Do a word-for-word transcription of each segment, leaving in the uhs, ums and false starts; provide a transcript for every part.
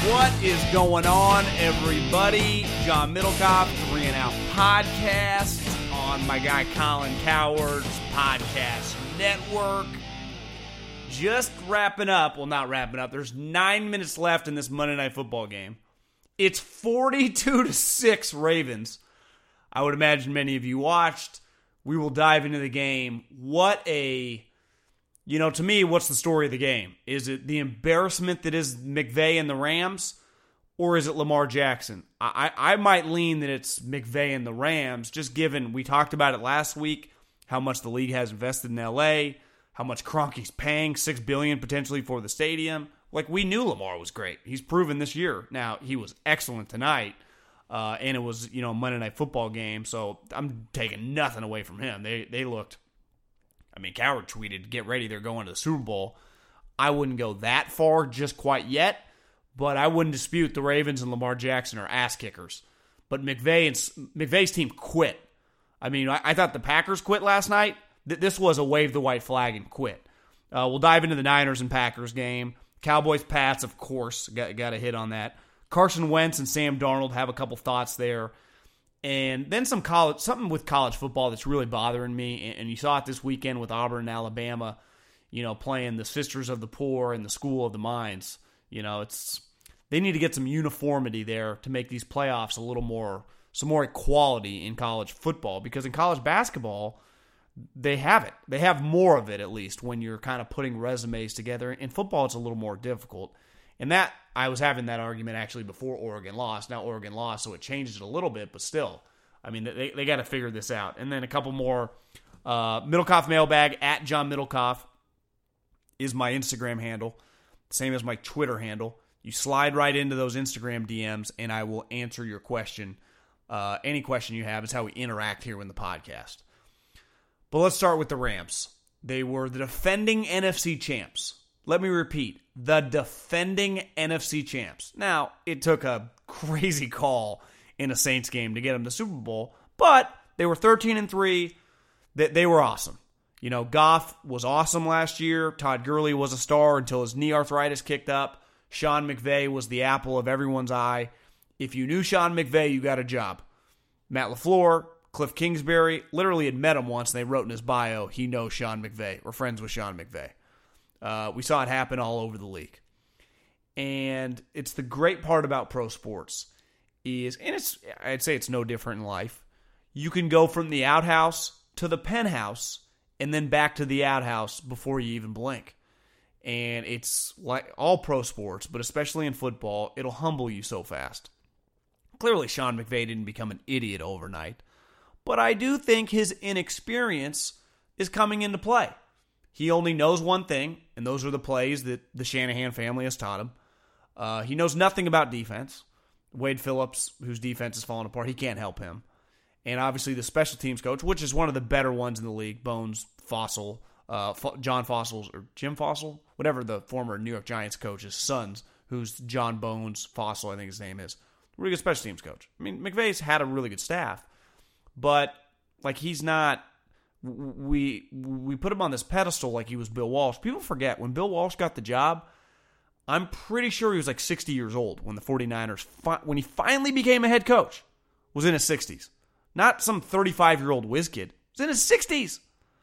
What is going on, everybody? John Middlecoff, Three and Out Podcast on my guy Colin Cowherd's podcast network. Just wrapping up. Well, not wrapping up. There's nine minutes left in this Monday Night Football game. It's forty-two to six Ravens. I would imagine many of you watched. We will dive into the game. What a... You know, to me, what's the story of the game? Is it the embarrassment that is McVay and the Rams, or is it Lamar Jackson? I, I might lean that it's McVay and the Rams, just given we talked about it last week, how much the league has invested in L A, how much Kroenke's paying, six billion dollars potentially for the stadium. Like, we knew Lamar was great. He's proven this year. Now, he was excellent tonight, uh, and it was, you know, a Monday Night Football game, so I'm taking nothing away from him. They they looked... I mean, Cowherd tweeted, get ready, they're going to the Super Bowl. I wouldn't go that far just quite yet, but I wouldn't dispute the Ravens and Lamar Jackson are ass kickers. But McVay and McVay's team quit. I mean, I, I thought the Packers quit last night. Th- this was a wave the white flag and quit. Uh, we'll dive into the Niners and Packers game. Cowboys, Pats, of course, got, got a hit on that. Carson Wentz and Sam Darnold have a couple thoughts there. And then some college, something with college football that's really bothering me, and you saw it this weekend with Auburn and Alabama, you know, playing the Sisters of the Poor and the School of the Mines. You know, it's they need to get some uniformity there to make these playoffs a little more, some more equality in college football, because in college basketball, they have it. They have more of it, at least, when you're kind of putting resumes together. In football, it's a little more difficult. And that, I was having that argument actually before Oregon lost. Now Oregon lost, so it changed it a little bit, but still, I mean, they they got to figure this out. And then a couple more. Uh, Middlecoff Mailbag, at John Middlecoff, is my Instagram handle, same as my Twitter handle. You slide right into those Instagram D Ms, and I will answer your question. Uh, any question you have is how we interact here in the podcast. But let's start with the Rams. They were the defending N F C champs. Let me repeat, the defending N F C champs. Now, it took a crazy call in a Saints game to get them to Super Bowl, but they were thirteen and three. They, they were awesome. You know, Goff was awesome last year. Todd Gurley was a star until his knee arthritis kicked up. Sean McVay was the apple of everyone's eye. If you knew Sean McVay, you got a job. Matt LaFleur, Cliff Kingsbury, literally had met him once, and they wrote in his bio, he knows Sean McVay. We're friends with Sean McVay. Uh, we saw it happen all over the league. And it's the great part about pro sports is, and it's I'd say it's no different in life, you can go from the outhouse to the penthouse and then back to the outhouse before you even blink. And it's like all pro sports, but especially in football, it'll humble you so fast. Clearly, Sean McVay didn't become an idiot overnight, but I do think his inexperience is coming into play. He only knows one thing, and those are the plays that the Shanahan family has taught him. Uh, he knows nothing about defense. Wade Phillips, whose defense is falling apart, he can't help him. And obviously the special teams coach, which is one of the better ones in the league, Bones Fossil, uh, John Fossil's, or Jim Fossil, whatever the former New York Giants coach's sons, who's John Bones Fossil, I think his name is. Really good special teams coach. I mean, McVay's had a really good staff, but like he's not... We we put him on this pedestal like he was Bill Walsh. People forget, when Bill Walsh got the job, I'm pretty sure he was like sixty years old when the 49ers, fi- when he finally became a head coach, was in his sixties. Not some thirty-five-year-old whiz kid. He was in his sixties.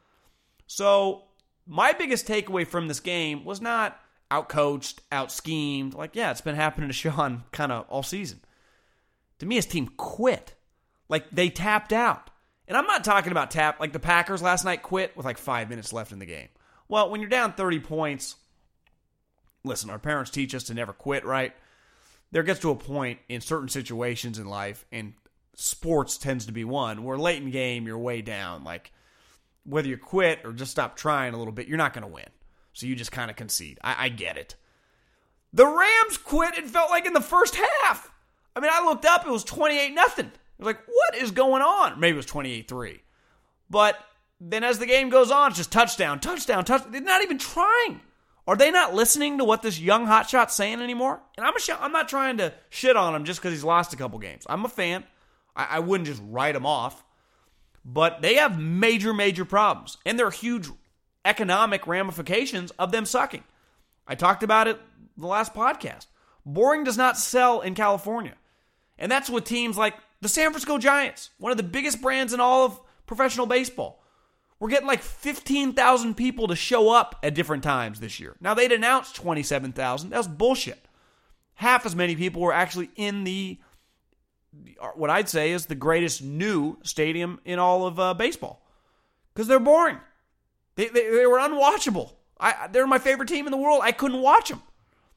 So my biggest takeaway from this game was not out-coached, out-schemed. Like, yeah, it's been happening to Sean kind of all season. To me, his team quit. Like, they tapped out. And I'm not talking about tap, like the Packers last night quit with like five minutes left in the game. Well, when you're down thirty points, listen, our parents teach us to never quit, right? There gets to a point in certain situations in life, and sports tends to be one, where late in the game, you're way down. Like, whether you quit or just stop trying a little bit, you're not going to win. So you just kind of concede. I, I get it. The Rams quit, it felt like in the first half. I mean, I looked up, it was twenty-eight nothing. I was like, what is going on? Maybe it was twenty-eight three. But then as the game goes on, it's just touchdown, touchdown, touchdown. They're not even trying. Are they not listening to what this young hotshot's saying anymore? And I'm a sh- I'm not trying to shit on him just because he's lost a couple games. I'm a fan. I, I wouldn't just write him off. But they have major, major problems. And there are huge economic ramifications of them sucking. I talked about it the last podcast. Boring does not sell in California. And that's with teams like the San Francisco Giants, one of the biggest brands in all of professional baseball. We're getting like fifteen thousand people to show up at different times this year. Now, they'd announced twenty-seven thousand. That was bullshit. Half as many people were actually in the, what I'd say is the greatest new stadium in all of uh, baseball. Because they're boring. They, they, they were unwatchable. I, they're my favorite team in the world. I couldn't watch them.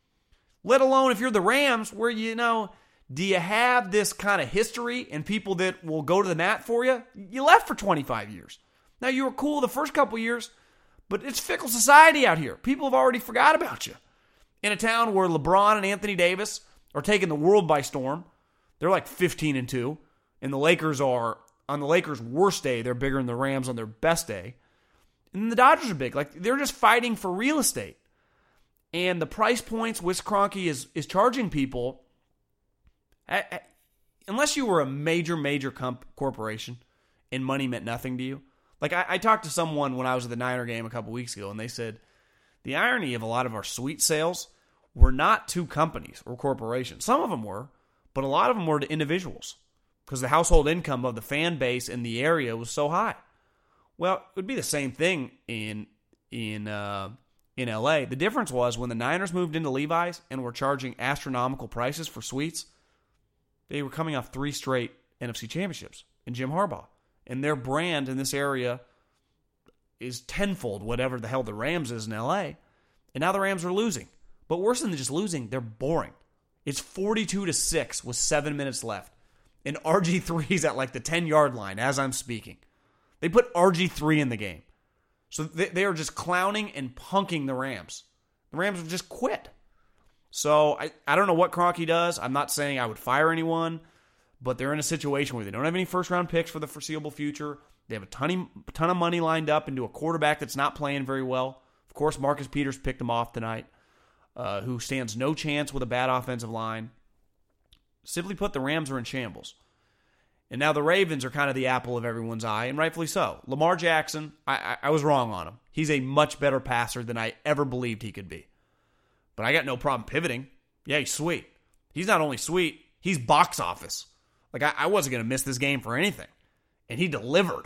Let alone if you're the Rams, where, you know, do you have this kind of history and people that will go to the mat for you? You left for twenty-five years. Now, you were cool the first couple years, but it's fickle society out here. People have already forgot about you. In a town where LeBron and Anthony Davis are taking the world by storm, they're like fifteen and two, and the Lakers are, on the Lakers' worst day, they're bigger than the Rams on their best day. And the Dodgers are big. Like, they're just fighting for real estate. And the price points Wes Kroenke is, is charging people, I, I, unless you were a major, major comp- corporation and money meant nothing to you. Like, I, I talked to someone when I was at the Niner game a couple weeks ago, and they said, the irony of a lot of our suite sales were not to companies or corporations. Some of them were, but a lot of them were to individuals because the household income of the fan base in the area was so high. Well, it would be the same thing in in uh, in L A. The difference was when the Niners moved into Levi's and were charging astronomical prices for suites, they were coming off three straight N F C championships in Jim Harbaugh. And their brand in this area is tenfold whatever the hell the Rams is in L A. And now the Rams are losing. But worse than just losing, they're boring. It's forty-two to six with seven minutes left. And R G three's at like the ten-yard line as I'm speaking. They put R G three in the game. So they, they are just clowning and punking the Rams. The Rams have just quit. So I, I don't know what Kroenke does. I'm not saying I would fire anyone, but they're in a situation where they don't have any first-round picks for the foreseeable future. They have a ton of, ton of money lined up into a quarterback that's not playing very well. Of course, Marcus Peters picked him off tonight, uh, who stands no chance with a bad offensive line. Simply put, the Rams are in shambles. And now the Ravens are kind of the apple of everyone's eye, and rightfully so. Lamar Jackson, I, I, I was wrong on him. He's a much better passer than I ever believed he could be. But I got no problem pivoting. Yeah, he's sweet. He's not only sweet, he's box office. Like, I, I wasn't going to miss this game for anything. And he delivered.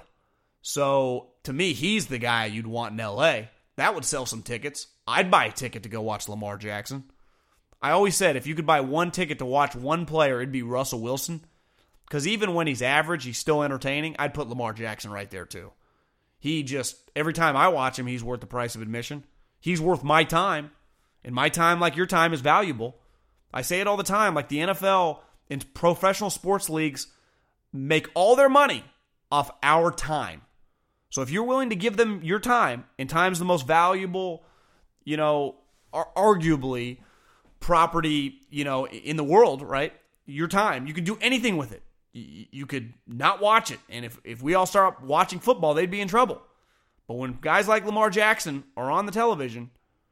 So, to me, he's the guy you'd want in L A. That would sell some tickets. I'd buy a ticket to go watch Lamar Jackson. I always said if you could buy one ticket to watch one player, it'd be Russell Wilson. Because even when he's average, he's still entertaining. I'd put Lamar Jackson right there, too. He just, every time I watch him, he's worth the price of admission. He's worth my time. And my time, like your time, is valuable. I say it all the time. Like the N F L and professional sports leagues make all their money off our time. So if you're willing to give them your time, and time's the most valuable, you know, arguably property, you know, in the world, right? Your time. You can do anything with it. You could not watch it. And if, if we all start watching football, they'd be in trouble. But when guys like Lamar Jackson are on the television,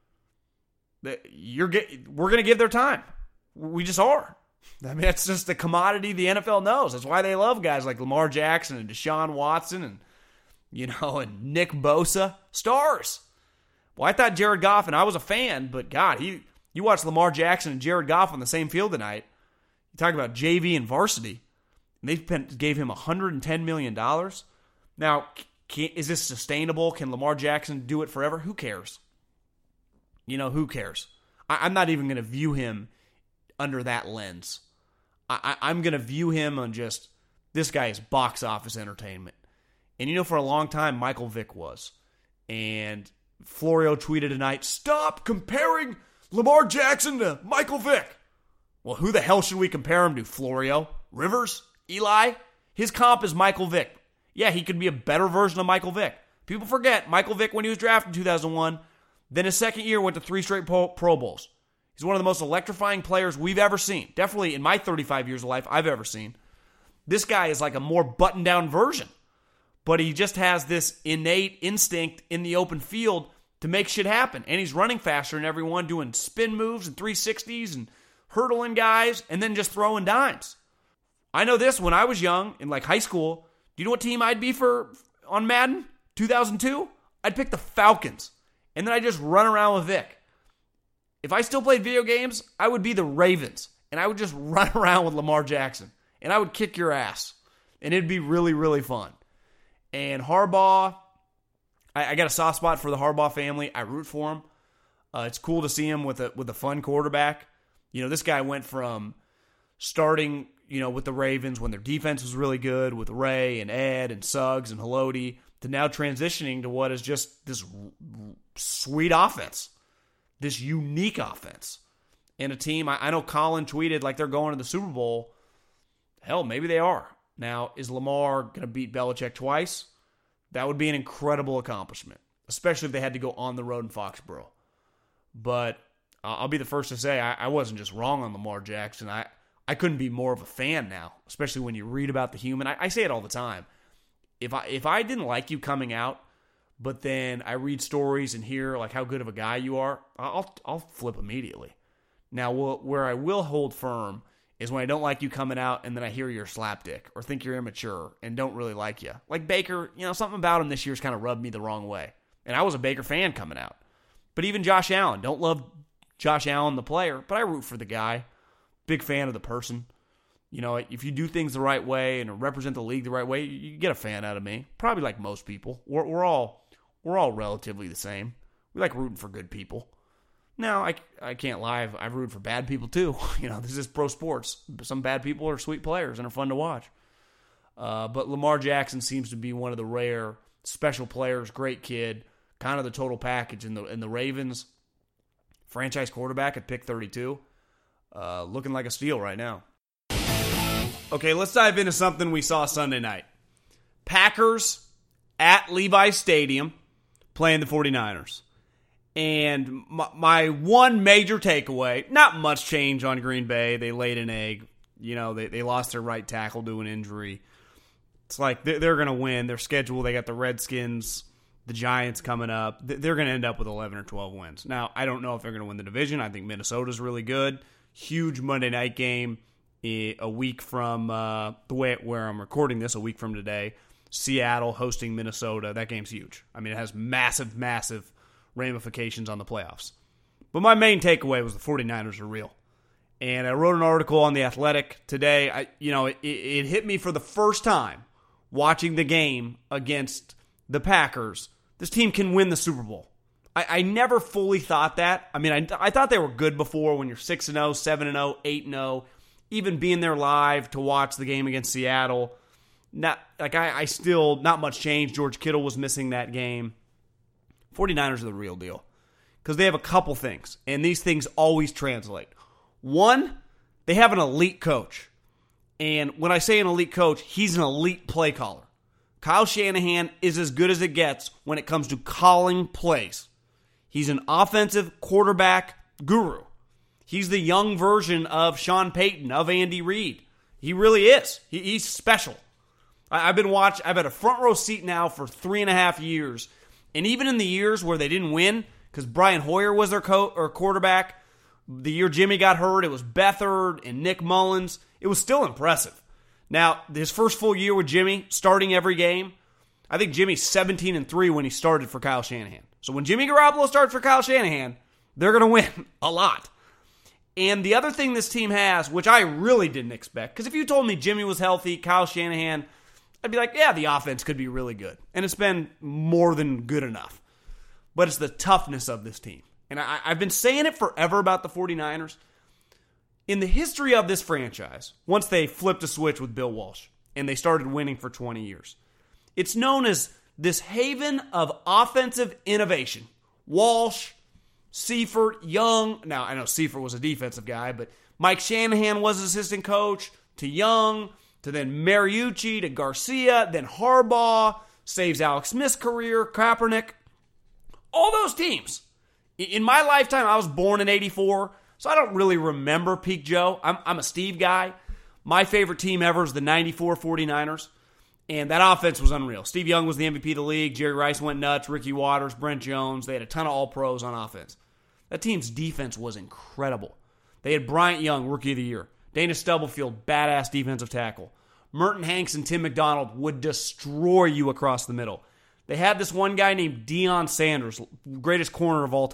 you're get, we're going to give their time. We just are. I mean, that's just the commodity the N F L knows. That's why they love guys like Lamar Jackson and Deshaun Watson and, you know, and Nick Bosa. Stars. Well, I thought Jared Goff, and I was a fan, but God, he you watch Lamar Jackson and Jared Goff on the same field tonight. You talk about J V and varsity. And they gave him one hundred ten million dollars. Now, can, is this sustainable? Can Lamar Jackson do it forever? Who cares? You know, who cares? I, I'm not even going to view him under that lens. I, I, I'm going to view him on just, this guy is box office entertainment. And you know, for a long time, Michael Vick was. And Florio tweeted tonight, stop comparing Lamar Jackson to Michael Vick. Well, who the hell should we compare him to, Florio? Rivers? Eli? His comp is Michael Vick. Yeah, he could be a better version of Michael Vick. People forget, Michael Vick, when he was drafted in two thousand one, then his second year went to three straight Pro, Pro Bowls. He's one of the most electrifying players we've ever seen. Definitely in my thirty-five years of life, I've ever seen. This guy is like a more buttoned-down version. But he just has this innate instinct in the open field to make shit happen. And he's running faster than everyone, doing spin moves and three sixties and hurdling guys, and then just throwing dimes. I know this, when I was young, in like high school, do you know what team I'd be for on Madden? two thousand two? I'd pick the Falcons. And then I'd just run around with Vic. If I still played video games, I would be the Ravens, and I would just run around with Lamar Jackson, and I would kick your ass, and it'd be really, really fun. And Harbaugh, I, I got a soft spot for the Harbaugh family. I root for him. Uh, it's cool to see him with a with a fun quarterback. You know, this guy went from starting, you know, with the Ravens when their defense was really good with Ray and Ed and Suggs and Haloti to now transitioning to what is just this sweet offense, this unique offense. And a team, I, I know Colin tweeted like they're going to the Super Bowl. Hell, maybe they are. Now, is Lamar going to beat Belichick twice? That would be an incredible accomplishment, especially if they had to go on the road in Foxborough. But I'll be the first to say I, I wasn't just wrong on Lamar Jackson. I, I couldn't be more of a fan now, especially when you read about the human. I, I say it all the time. If I if I didn't like you coming out, but then I read stories and hear like how good of a guy you are, I'll I'll flip immediately. Now, where I will hold firm is when I don't like you coming out and then I hear you're slapdick or think you're immature and don't really like you. Like Baker, you know, something about him this year's kind of rubbed me the wrong way. And I was a Baker fan coming out. But even Josh Allen, don't love Josh Allen, the player, but I root for the guy. Big fan of the person. You know, if you do things the right way and represent the league the right way, you get a fan out of me. Probably like most people. We're, we're all we're all relatively the same. We like rooting for good people. Now, I, I can't lie. I've, I've rooted for bad people too. You know, this is pro sports. Some bad people are sweet players and are fun to watch. Uh, but Lamar Jackson seems to be one of the rare special players. Great kid. Kind of the total package. In the, in the Ravens, franchise quarterback at pick thirty-two. Uh, looking like a steal right now. Okay, let's dive into something we saw Sunday night. Packers at Levi's Stadium playing the 49ers. And my, my one major takeaway, not much change on Green Bay. They laid an egg. You know, they, they lost their right tackle to an injury. It's like they're, they're going to win. Their schedule, they got the Redskins, the Giants coming up. They're going to end up with eleven or twelve wins. Now, I don't know if they're going to win the division. I think Minnesota's really good. Huge Monday night game a week from uh, the way where I'm recording this, a week from today. Seattle hosting Minnesota. That game's huge. I mean, it has massive, massive ramifications on the playoffs. But my main takeaway was the 49ers are real. And I wrote an article on The Athletic today. I, you know, it, it hit me for the first time watching the game against the Packers. This team can win the Super Bowl. I, I never fully thought that. I mean, I, I thought they were good before when you're six and oh, seven and oh, eight and oh. Even being there live to watch the game against Seattle. Not like I, I still, not much change. George Kittle was missing that game. 49ers are the real deal. Because they have a couple things. And these things always translate. One, they have an elite coach. And when I say an elite coach, he's an elite play caller. Kyle Shanahan is as good as it gets when it comes to calling plays. He's an offensive quarterback guru. He's the young version of Sean Payton, of Andy Reid. He really is. He, he's special. I, I've been watching, I've had a front row seat now for three and a half years. And even in the years where they didn't win, because Brian Hoyer was their co- or quarterback, the year Jimmy got hurt, it was Beathard and Nick Mullins. It was still impressive. Now, his first full year with Jimmy, starting every game, I think Jimmy's seventeen and three when he started for Kyle Shanahan. So when Jimmy Garoppolo starts for Kyle Shanahan, they're going to win a lot. And the other thing this team has, which I really didn't expect, because if you told me Jimmy was healthy, Kyle Shanahan, I'd be like, yeah, the offense could be really good. And it's been more than good enough. But it's the toughness of this team. And I, I've been saying it forever about the 49ers. In the history of this franchise, once they flipped a switch with Bill Walsh and they started winning for twenty years, it's known as this haven of offensive innovation. Walsh, Seifert, Young. Now, I know Seifert was a defensive guy, but Mike Shanahan was assistant coach, to Young, to then Mariucci, to Garcia, then Harbaugh, saves Alex Smith's career, Kaepernick. All those teams. In my lifetime, I was born in eighty-four, so I don't really remember Peak Joe. I'm, I'm a Steve guy. My favorite team ever is the ninety-four 49ers, and that offense was unreal. Steve Young was the M V P of the league. Jerry Rice went nuts. Ricky Watters, Brent Jones. They had a ton of all-pros on offense. That team's defense was incredible. They had Bryant Young, Rookie of the Year. Dana Stubblefield, badass defensive tackle. Merton Hanks and Tim McDonald would destroy you across the middle. They had this one guy named Deion Sanders, greatest corner of all time.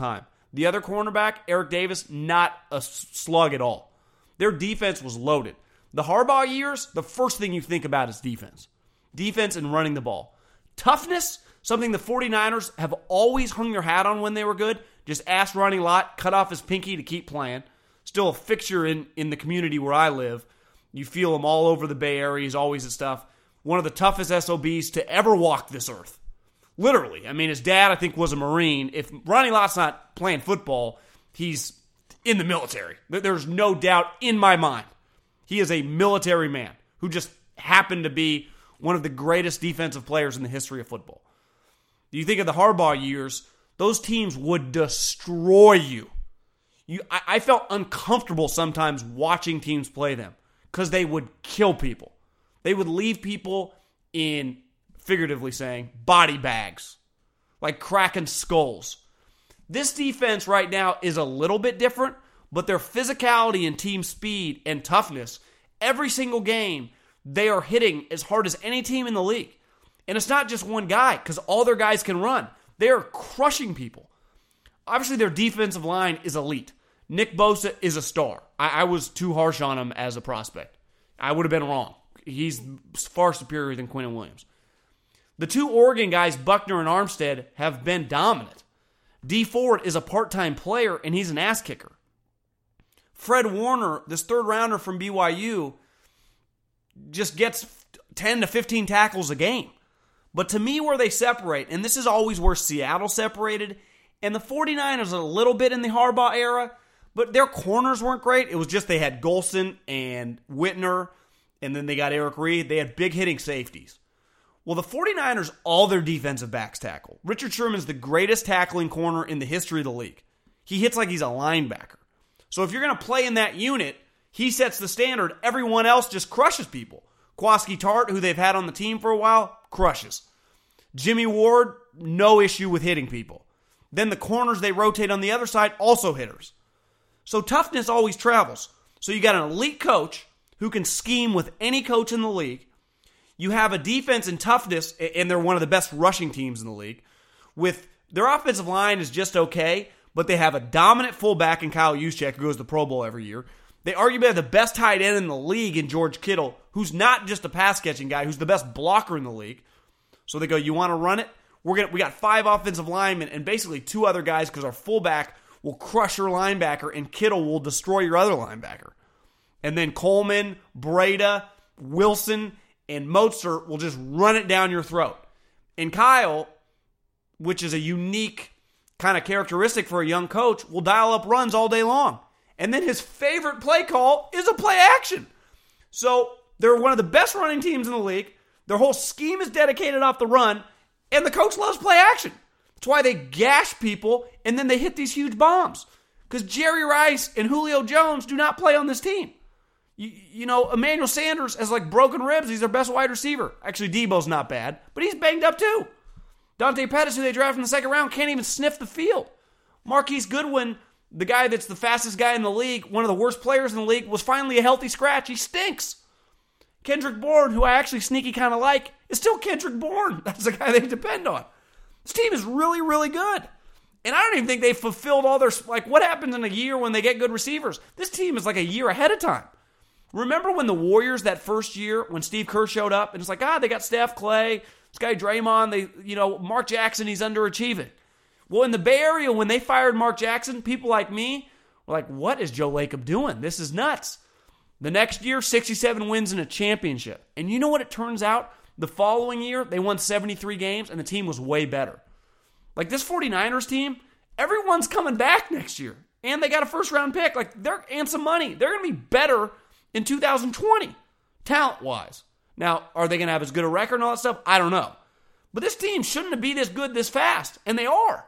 The other cornerback, Eric Davis, not a slug at all. Their defense was loaded. The Harbaugh years, the first thing you think about is defense. Defense and running the ball. Toughness, something the 49ers have always hung their hat on when they were good. Just ask Ronnie Lott, cut off his pinky to keep playing. Still a fixture in, in the community where I live. You feel him all over the Bay Area. He's always at stuff. One of the toughest S O Bs to ever walk this earth. Literally. I mean, his dad, I think, was a Marine. If Ronnie Lott's not playing football, he's in the military. There's no doubt in my mind. He is a military man who just happened to be one of the greatest defensive players in the history of football. You think of the Harbaugh years, those teams would destroy you. You, I, I felt uncomfortable sometimes watching teams play them because they would kill people. They would leave people in, figuratively saying, body bags, like cracking skulls. This defense right now is a little bit different, but their physicality and team speed and toughness, every single game, they are hitting as hard as any team in the league. And it's not just one guy, because all their guys can run. They are crushing people. Obviously, their defensive line is elite. Nick Bosa is a star. I, I was too harsh on him as a prospect. I would have been wrong. He's far superior than Quinnen Williams. The two Oregon guys, Buckner and Armstead, have been dominant. Dee Ford is a part-time player, and he's an ass kicker. Fred Warner, this third rounder from B Y U, just gets ten to fifteen tackles a game. But to me, where they separate, and this is always where Seattle separated, and the 49ers a little bit in the Harbaugh era, but their corners weren't great. It was just they had Golson and Whitner, and then they got Eric Reed. They had big hitting safeties. Well, the 49ers, all their defensive backs tackle. Richard Sherman's the greatest tackling corner in the history of the league. He hits like he's a linebacker. So if you're going to play in that unit, he sets the standard. Everyone else just crushes people. Kwaski Tart, who they've had on the team for a while, crushes. Jimmy Ward, no issue with hitting people. Then the corners they rotate on the other side, also hitters. So toughness always travels. So you got an elite coach who can scheme with any coach in the league. You have a defense and toughness, and they're one of the best rushing teams in the league. With their offensive line is just okay, but they have a dominant fullback in Kyle Juszczyk, who goes to the Pro Bowl every year. They arguably have the best tight end in the league in George Kittle, who's not just a pass-catching guy, who's the best blocker in the league. So they go, you want to run it? We're gonna, we got five offensive linemen and basically two other guys because our fullback will crush your linebacker and Kittle will destroy your other linebacker. And then Coleman, Breda, Wilson, and Mostert will just run it down your throat. And Kyle, which is a unique kind of characteristic for a young coach, will dial up runs all day long. And then his favorite play call is a play action. So they're one of the best running teams in the league. Their whole scheme is dedicated off the run, and the coach loves play action. That's why they gash people, and then they hit these huge bombs. Because Jerry Rice and Julio Jones do not play on this team. You, you know, Emmanuel Sanders has like broken ribs. He's their best wide receiver. Actually, Debo's not bad, but he's banged up too. Dante Pettis, who they drafted in the second round, can't even sniff the field. Marquise Goodwin, the guy that's the fastest guy in the league, one of the worst players in the league, was finally a healthy scratch. He stinks. Kendrick Bourne, who I actually sneaky kind of like, is still Kendrick Bourne. That's the guy they depend on. This team is really, really good. And I don't even think they've fulfilled all their... Like, what happens in a year when they get good receivers? This team is like a year ahead of time. Remember when the Warriors, that first year, when Steve Kerr showed up, and it's like, ah, they got Steph, Clay, this guy Draymond, they, you know, Mark Jackson, he's underachieving. Well, in the Bay Area, when they fired Mark Jackson, people like me were like, what is Joe Lacob doing? This is nuts. The next year, sixty-seven wins in a championship. And you know what it turns out? The following year, they won seventy-three games, and the team was way better. Like this 49ers team, everyone's coming back next year. And they got a first-round pick. Like, they're and some money. They're going to be better in two thousand twenty, talent-wise. Now, are they going to have as good a record and all that stuff? I don't know. But this team shouldn't be this good this fast, and they are.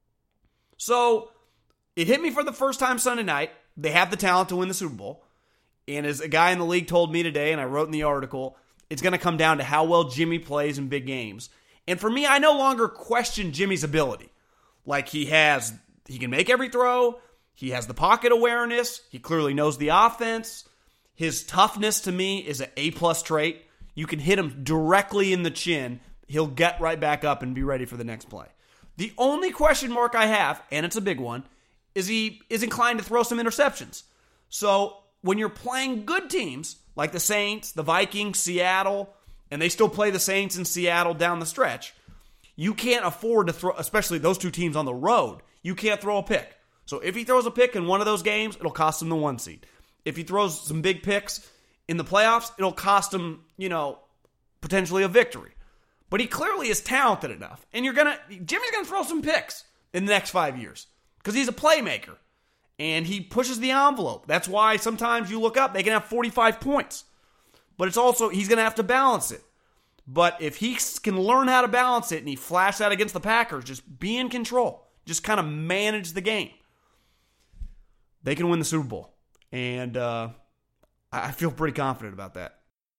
So, it hit me for the first time Sunday night. They have the talent to win the Super Bowl. And as a guy in the league told me today, and I wrote in the article, it's going to come down to how well Jimmy plays in big games. And for me, I no longer question Jimmy's ability. Like, he has, he can make every throw. He has the pocket awareness. He clearly knows the offense. His toughness, to me, is an A-plus trait. You can hit him directly in the chin. He'll get right back up and be ready for the next play. The only question mark I have, and it's a big one, is he is inclined to throw some interceptions. So when you're playing good teams like the Saints, the Vikings, Seattle, and they still play the Saints in Seattle down the stretch, you can't afford to throw, especially those two teams on the road, you can't throw a pick. So if he throws a pick in one of those games, it'll cost him the one seed. If he throws some big picks in the playoffs, it'll cost him, you know, potentially a victory. But he clearly is talented enough. And you're gonna Jimmy's gonna throw some picks in the next five years. Because he's a playmaker. And he pushes the envelope. That's why sometimes you look up, they can have forty-five points. But it's also, he's gonna have to balance it. But if he can learn how to balance it and he flashed out against the Packers, just be in control. Just kind of manage the game. They can win the Super Bowl. And uh, I feel pretty confident about that.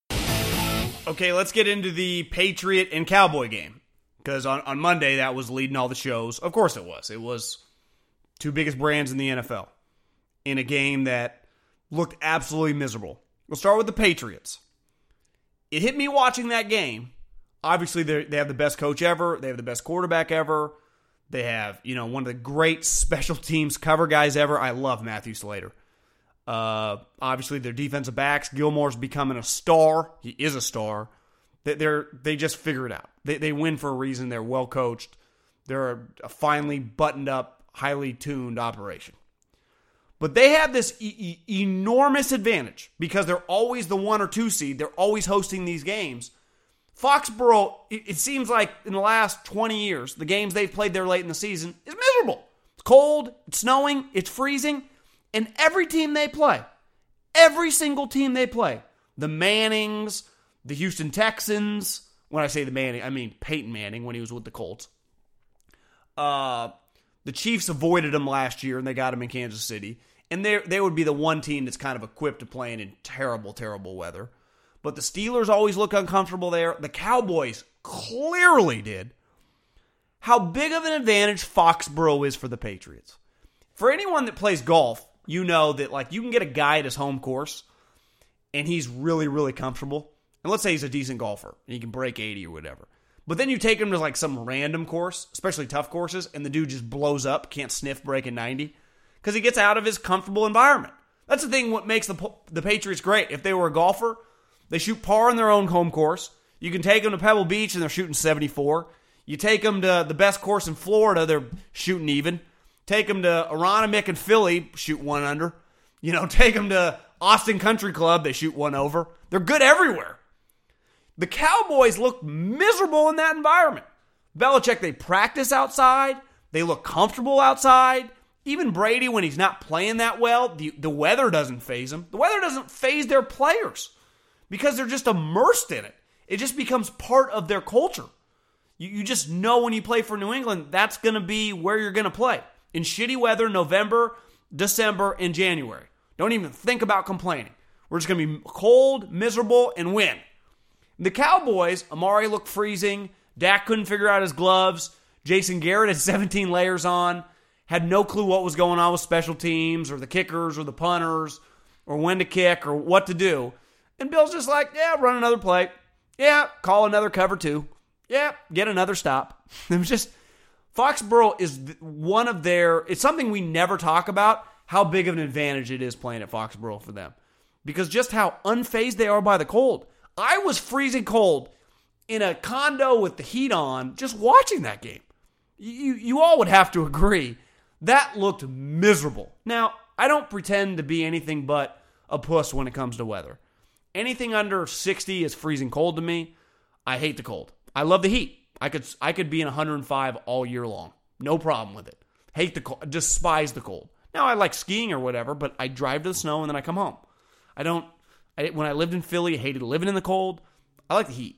Okay, let's get into the Patriot and Cowboy game. Because on, on Monday, that was leading all the shows. Of course it was. It was two biggest brands in the N F L. In a game that looked absolutely miserable. We'll start with the Patriots. It hit me watching that game. Obviously, they have the best coach ever. They have the best quarterback ever. They have, you know, one of the great special teams cover guys ever. I love Matthew Slater. Uh, obviously, their defensive backs. Gilmore's becoming a star. He is a star. They, they're they just figure it out. They they win for a reason. They're well coached. They're a, a finely buttoned up, highly tuned operation. But they have this e- e- enormous advantage because they're always the one or two seed. They're always hosting these games. Foxborough, it, it seems like in the last twenty years, the games they've played there late in the season is miserable. It's cold, it's snowing, it's freezing. And every team they play, every single team they play, the Mannings, the Houston Texans, when I say the Manning, I mean Peyton Manning when he was with the Colts. Uh, the Chiefs avoided him last year and they got him in Kansas City. And they they would be the one team that's kind of equipped to playing in terrible, terrible weather. But the Steelers always look uncomfortable there. The Cowboys clearly did. How big of an advantage Foxborough is for the Patriots. For anyone that plays golf, you know that like you can get a guy at his home course and he's really, really comfortable. And let's say he's a decent golfer and he can break eighty or whatever. But then you take him to like some random course, especially tough courses, and the dude just blows up, can't sniff breaking ninety. Because he gets out of his comfortable environment. That's the thing what makes the the Patriots great. If they were a golfer, they shoot par in their own home course. You can take them to Pebble Beach and they're shooting seventy-four. You take them to the best course in Florida, they're shooting even. Take them to Aronimink and Philly, shoot one under. You know, take them to Austin Country Club, they shoot one over. They're good everywhere. The Cowboys look miserable in that environment. Belichick, they practice outside. They look comfortable outside. Even Brady, when he's not playing that well, the, the weather doesn't faze him. The weather doesn't faze their players because they're just immersed in it. It just becomes part of their culture. You, you just know when you play for New England, that's going to be where you're going to play. In shitty weather, November, December, and January. Don't even think about complaining. We're just going to be cold, miserable, and win. The Cowboys, Amari looked freezing. Dak couldn't figure out his gloves. Jason Garrett had seventeen layers on. Had no clue what was going on with special teams or the kickers or the punters or when to kick or what to do. And Bill's just like, yeah, run another play. Yeah, call another cover two. Yeah, get another stop. It was just, Foxborough is one of their, it's something we never talk about, how big of an advantage it is playing at Foxborough for them. Because just how unfazed they are by the cold. I was freezing cold in a condo with the heat on just watching that game. You, you all would have to agree. That looked miserable. Now, I don't pretend to be anything but a puss when it comes to weather. Anything under sixty is freezing cold to me. I hate the cold. I love the heat. I could I could be in one hundred five all year long. No problem with it. Hate the cold. Despise the cold. Now, I like skiing or whatever, but I drive to the snow and then I come home. I don't... I, when I lived in Philly, I hated living in the cold. I like the heat.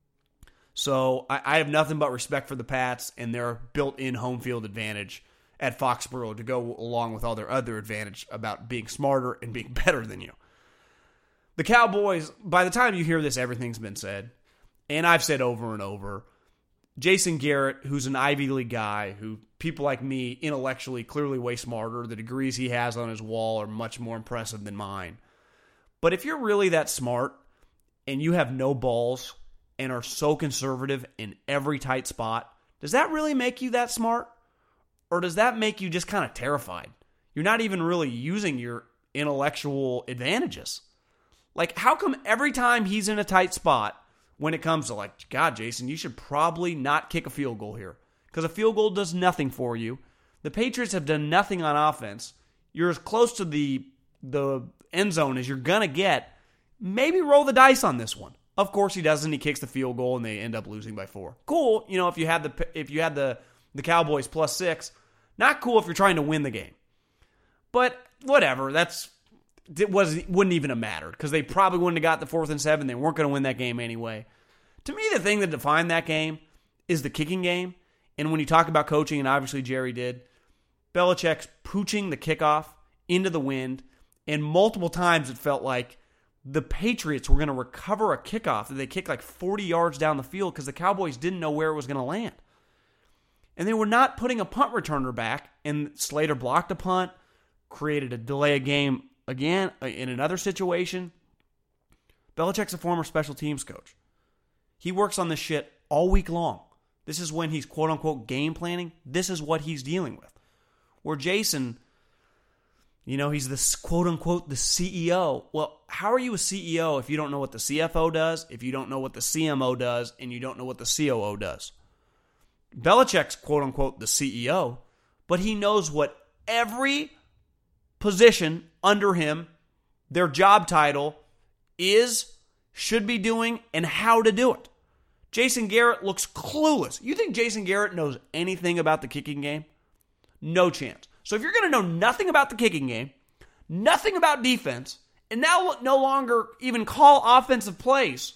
So, I, I have nothing but respect for the Pats and their built-in home field advantage at Foxborough to go along with all their other advantage about being smarter and being better than you. The Cowboys, by the time you hear this, everything's been said. And I've said over and over, Jason Garrett, who's an Ivy League guy, who people like me intellectually clearly way smarter, the degrees he has on his wall are much more impressive than mine. But if you're really that smart and you have no balls and are so conservative in every tight spot, does that really make you that smart? Or does that make you just kind of terrified? You're not even really using your intellectual advantages. Like, how come every time he's in a tight spot when it comes to, like, God, Jason, you should probably not kick a field goal here because a field goal does nothing for you. The Patriots have done nothing on offense. You're as close to the the end zone as you're going to get. Maybe roll the dice on this one. Of course he doesn't. He kicks the field goal and they end up losing by four. Cool, you know, if you had the if you had the the Cowboys plus six. Not cool if you're trying to win the game. But whatever, that's it was wouldn't even have mattered because they probably wouldn't have got the fourth and seven. They weren't going to win that game anyway. To me, the thing that defined that game is the kicking game. And when you talk about coaching, and obviously Jerry did, Belichick's pooching the kickoff into the wind, and multiple times it felt like the Patriots were going to recover a kickoff that they kicked like forty yards down the field because the Cowboys didn't know where it was going to land. And they were not putting a punt returner back, and Slater blocked a punt, created a delay of game again in another situation. Belichick's a former special teams coach. He works on this shit all week long. This is when he's quote-unquote game planning. This is what he's dealing with. Where Jason, you know, he's this quote-unquote the C E O. Well, how are you a C E O if you don't know what the C F O does, if you don't know what the C M O does, and you don't know what the C O O does? Belichick's quote-unquote the C E O, but he knows what every position under him, their job title, is, should be doing, and how to do it. Jason Garrett looks clueless. You think Jason Garrett knows anything about the kicking game? No chance. So if you're going to know nothing about the kicking game, nothing about defense, and now no longer even call offensive plays,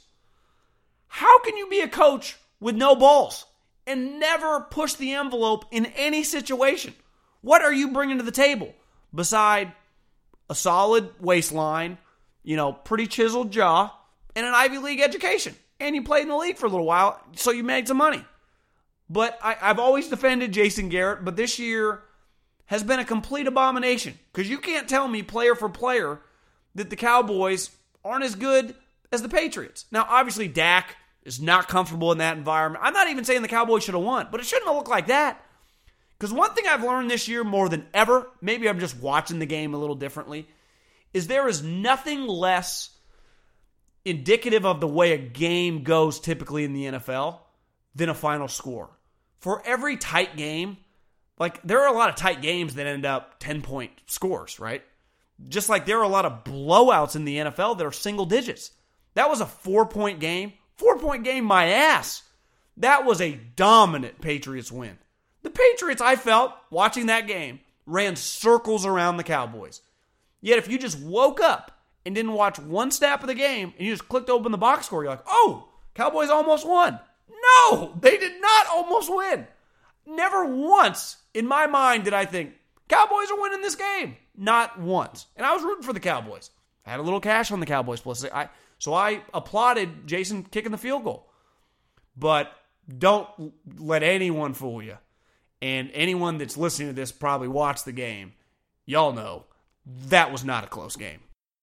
how can you be a coach with no balls and never push the envelope in any situation? What are you bringing to the table beside a solid waistline, you know, pretty chiseled jaw, and an Ivy League education? And you played in the league for a little while, so you made some money. But I, I've always defended Jason Garrett, but this year has been a complete abomination. Because you can't tell me player for player that the Cowboys aren't as good as the Patriots. Now, obviously, Dak is not comfortable in that environment. I'm not even saying the Cowboys should have won, but it shouldn't have looked like that. Because one thing I've learned this year more than ever, maybe I'm just watching the game a little differently, is there is nothing less indicative of the way a game goes typically in the N F L than a final score. For every tight game, like there are a lot of tight games that end up ten-point scores, right? Just like there are a lot of blowouts in the N F L that are single digits. That was a four-point game. Four-point game, my ass. That was a dominant Patriots win. The Patriots, I felt, watching that game, ran circles around the Cowboys. Yet if you just woke up and didn't watch one snap of the game, and you just clicked open the box score, you're like, oh, Cowboys almost won. No, they did not almost win. Never once in my mind did I think, Cowboys are winning this game. Not once. And I was rooting for the Cowboys. I had a little cash on the Cowboys plus. I, so I applauded Jason kicking the field goal. But don't let anyone fool you. And anyone that's listening to this probably watched the game. Y'all know that was not a close game.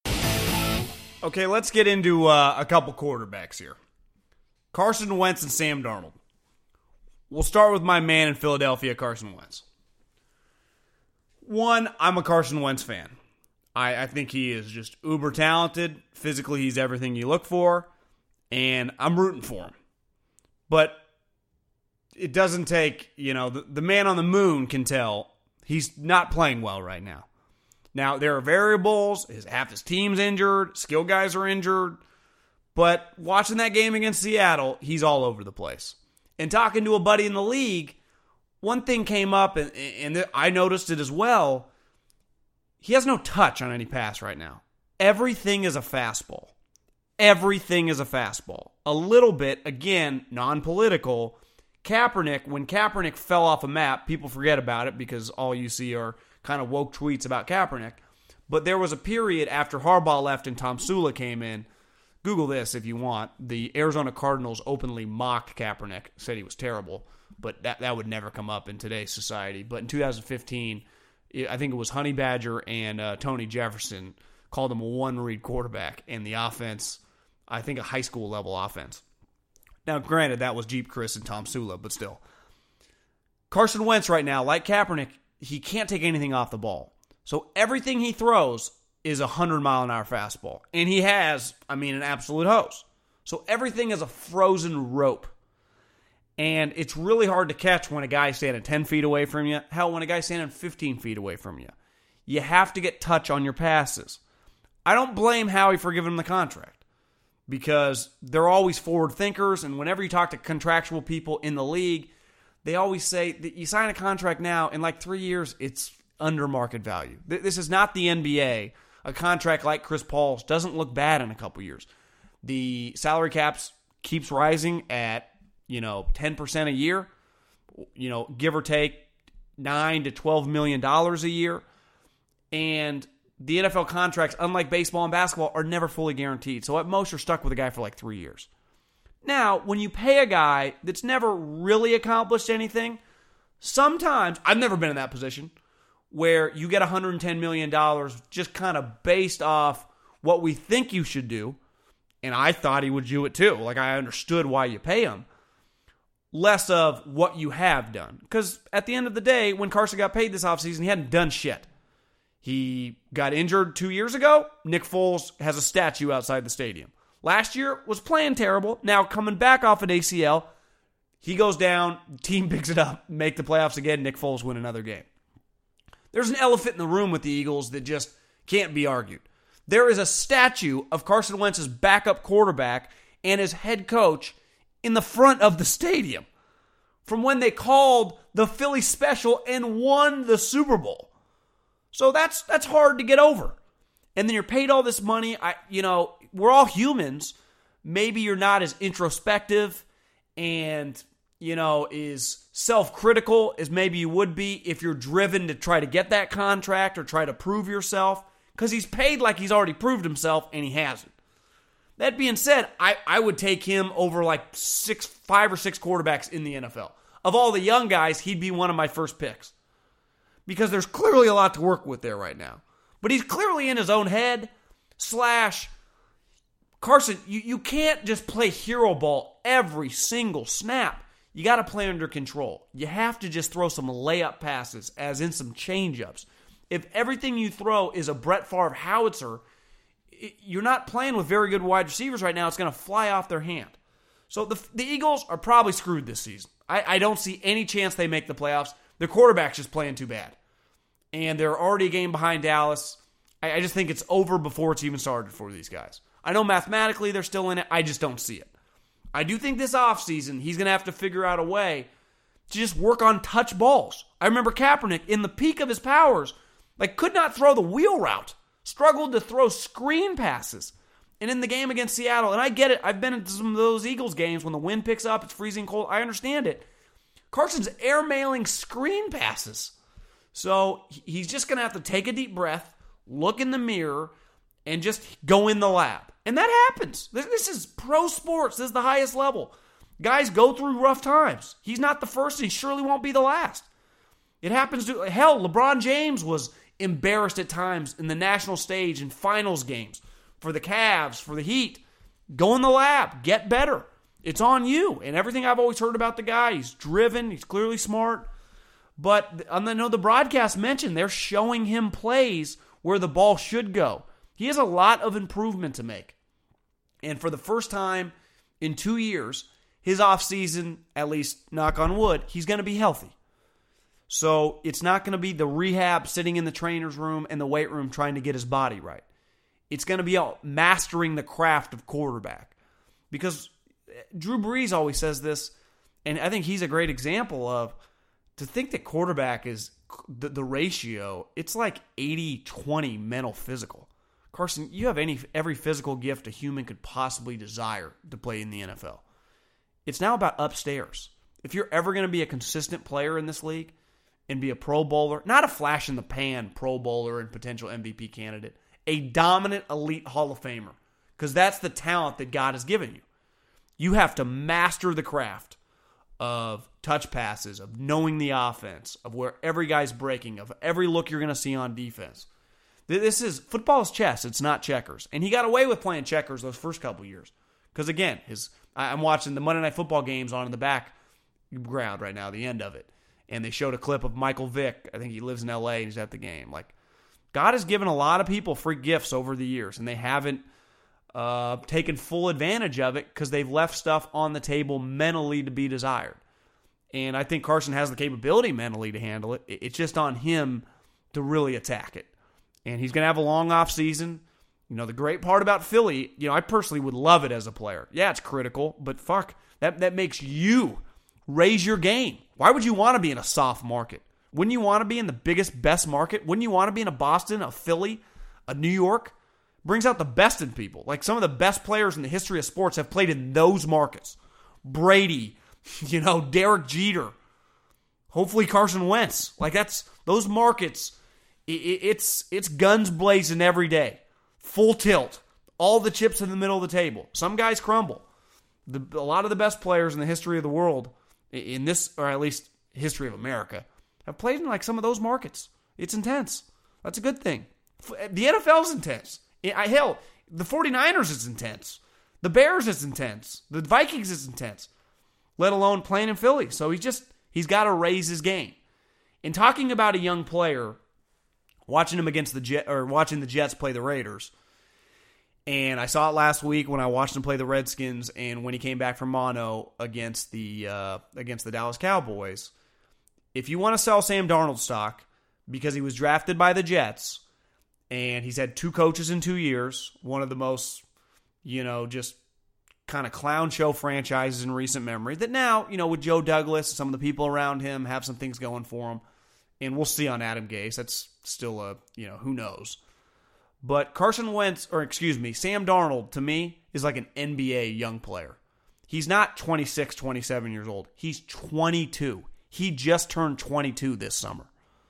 Okay, let's get into uh, a couple quarterbacks here. Carson Wentz and Sam Darnold. We'll start with my man in Philadelphia, Carson Wentz. One, I'm a Carson Wentz fan. I, I think he is just uber talented. Physically, he's everything you look for. And I'm rooting for him. But it doesn't take, you know, the, the man on the moon can tell he's not playing well right now. Now, there are variables. His, half his team's injured. Skill guys are injured. But watching that game against Seattle, he's all over the place. And talking to a buddy in the league, one thing came up, and, and I noticed it as well. He has no touch on any pass right now. Everything is a fastball. Everything is a fastball. A little bit, again, non-political. Kaepernick, when Kaepernick fell off a map, people forget about it because all you see are kind of woke tweets about Kaepernick. But there was a period after Harbaugh left and Tom Sula came in. Google this if you want. The Arizona Cardinals openly mocked Kaepernick, said he was terrible. But that, that would never come up in today's society. But in two thousand fifteen, I think it was Honey Badger and uh, Tony Jefferson called him a one-read quarterback. And the offense, I think a high school level offense. Now, granted, that was Jeep Chris and Tom Sula, but still. Carson Wentz right now, like Kaepernick, he can't take anything off the ball. So everything he throws is a one hundred mile an hour fastball. And he has, I mean, an absolute hose. So everything is a frozen rope. And it's really hard to catch when a guy's standing ten feet away from you. Hell, when a guy's standing fifteen feet away from you. You have to get touch on your passes. I don't blame Howie for giving him the contract because they're always forward thinkers, and whenever you talk to contractual people in the league, they always say that you sign a contract now, in like three years, it's under market value. This is not the N B A. A contract like Chris Paul's doesn't look bad in a couple years. The salary caps keeps rising at, you know, ten percent a year, you know, give or take nine to twelve million dollars a year. And the N F L contracts, unlike baseball and basketball, are never fully guaranteed. So at most, you're stuck with a guy for like three years. Now, when you pay a guy that's never really accomplished anything, sometimes, I've never been in that position, where you get one hundred ten million dollars just kind of based off what we think you should do, and I thought he would do it too. Like, I understood why you pay him. Less of what you have done. Because at the end of the day, when Carson got paid this offseason, he hadn't done shit. He got injured two years ago. Nick Foles has a statue outside the stadium. Last year was playing terrible. Now coming back off an A C L, he goes down, team picks it up, make the playoffs again, Nick Foles win another game. There's an elephant in the room with the Eagles that just can't be argued. There is a statue of Carson Wentz's backup quarterback and his head coach in the front of the stadium from when they called the Philly Special and won the Super Bowl. So that's that's hard to get over. And then you're paid all this money. I, you know, we're all humans. Maybe you're not as introspective and, you know, is self-critical as maybe you would be if you're driven to try to get that contract or try to prove yourself. Because he's paid like he's already proved himself, and he hasn't. That being said, I, I would take him over like six, five or six quarterbacks in the N F L. Of all the young guys, he'd be one of my first picks. Because there's clearly a lot to work with there right now. But he's clearly in his own head. Slash, Carson, you, you can't just play hero ball every single snap. You got to play under control. You have to just throw some layup passes, as in some change-ups. If everything you throw is a Brett Favre howitzer, it, you're not playing with very good wide receivers right now. It's going to fly off their hand. So the, the Eagles are probably screwed this season. I, I don't see any chance they make the playoffs. Their quarterback's just playing too bad. And they're already a game behind Dallas. I, I just think it's over before it's even started for these guys. I know mathematically they're still in it. I just don't see it. I do think this offseason he's going to have to figure out a way to just work on touch balls. I remember Kaepernick, in the peak of his powers, like could not throw the wheel route. Struggled to throw screen passes. And in the game against Seattle, and I get it, I've been into some of those Eagles games when the wind picks up, it's freezing cold. I understand it. Carson's air-mailing screen passes. So he's just going to have to take a deep breath, look in the mirror, and just go in the lab. And that happens. This is pro sports. This is the highest level. Guys go through rough times. He's not the first, and he surely won't be the last. It happens to, hell, LeBron James was embarrassed at times in the national stage in finals games for the Cavs, for the Heat. Go in the lab. Get better. It's on you. And everything I've always heard about the guy, he's driven, he's clearly smart. But I know the broadcast mentioned they're showing him plays where the ball should go. He has a lot of improvement to make. And for the first time in two years, his offseason, at least knock on wood, he's going to be healthy. So it's not going to be the rehab sitting in the trainer's room and the weight room trying to get his body right. It's going to be mastering the craft of quarterback. Because Drew Brees always says this, and I think he's a great example of, to think that quarterback is the, the ratio, it's like eighty twenty mental physical. Carson, you have any every physical gift a human could possibly desire to play in the N F L. It's now about upstairs. If you're ever going to be a consistent player in this league and be a Pro Bowler, not a flash-in-the-pan Pro Bowler and potential M V P candidate, a dominant elite Hall of Famer, because that's the talent that God has given you. You have to master the craft of touch passes, of knowing the offense, of where every guy's breaking, of every look you're going to see on defense. This is, football is chess, it's not checkers. And he got away with playing checkers those first couple years. Because again, his I'm watching the Monday Night Football games on in the background right now, the end of it. And they showed a clip of Michael Vick. I think he lives in L A and he's at the game. Like, God has given a lot of people free gifts over the years, and they haven't uh, taken full advantage of it because they've left stuff on the table mentally to be desired. And I think Carson has the capability mentally to handle it. It's just on him to really attack it. And he's going to have a long off season. You know, the great part about Philly, you know, I personally would love it as a player. Yeah, it's critical, but fuck, that, that makes you raise your game. Why would you want to be in a soft market? Wouldn't you want to be in the biggest, best market? Wouldn't you want to be in a Boston, a Philly, a New York? Brings out the best in people. Like some of the best players in the history of sports have played in those markets. Brady, you know, Derek Jeter, hopefully Carson Wentz. Like that's, those markets, it, it's, it's guns blazing every day. Full tilt. All the chips in the middle of the table. Some guys crumble. The, a lot of the best players in the history of the world, in this, or at least history of America, have played in like some of those markets. It's intense. That's a good thing. The N F L's intense. I, hell, the 49ers is intense. The Bears is intense. The Vikings is intense. Let alone playing in Philly. So he's just, he's got to raise his game. In talking about a young player, watching him against the Jet, or watching the Jets play the Raiders, and I saw it last week when I watched him play the Redskins, and when he came back from mono against the uh, against the Dallas Cowboys. If you want to sell Sam Darnold stock because he was drafted by the Jets and he's had two coaches in two years, one of the most, you know, just kind of clown show franchises in recent memory, that now, you know, with Joe Douglas, some of the people around him have some things going for him. And we'll see on Adam Gase. That's still a, you know, who knows. But Carson Wentz, or excuse me, Sam Darnold, to me, is like an N B A young player. He's not twenty-six, twenty-seven years old. He's twenty-two. He just turned twenty-two this summer.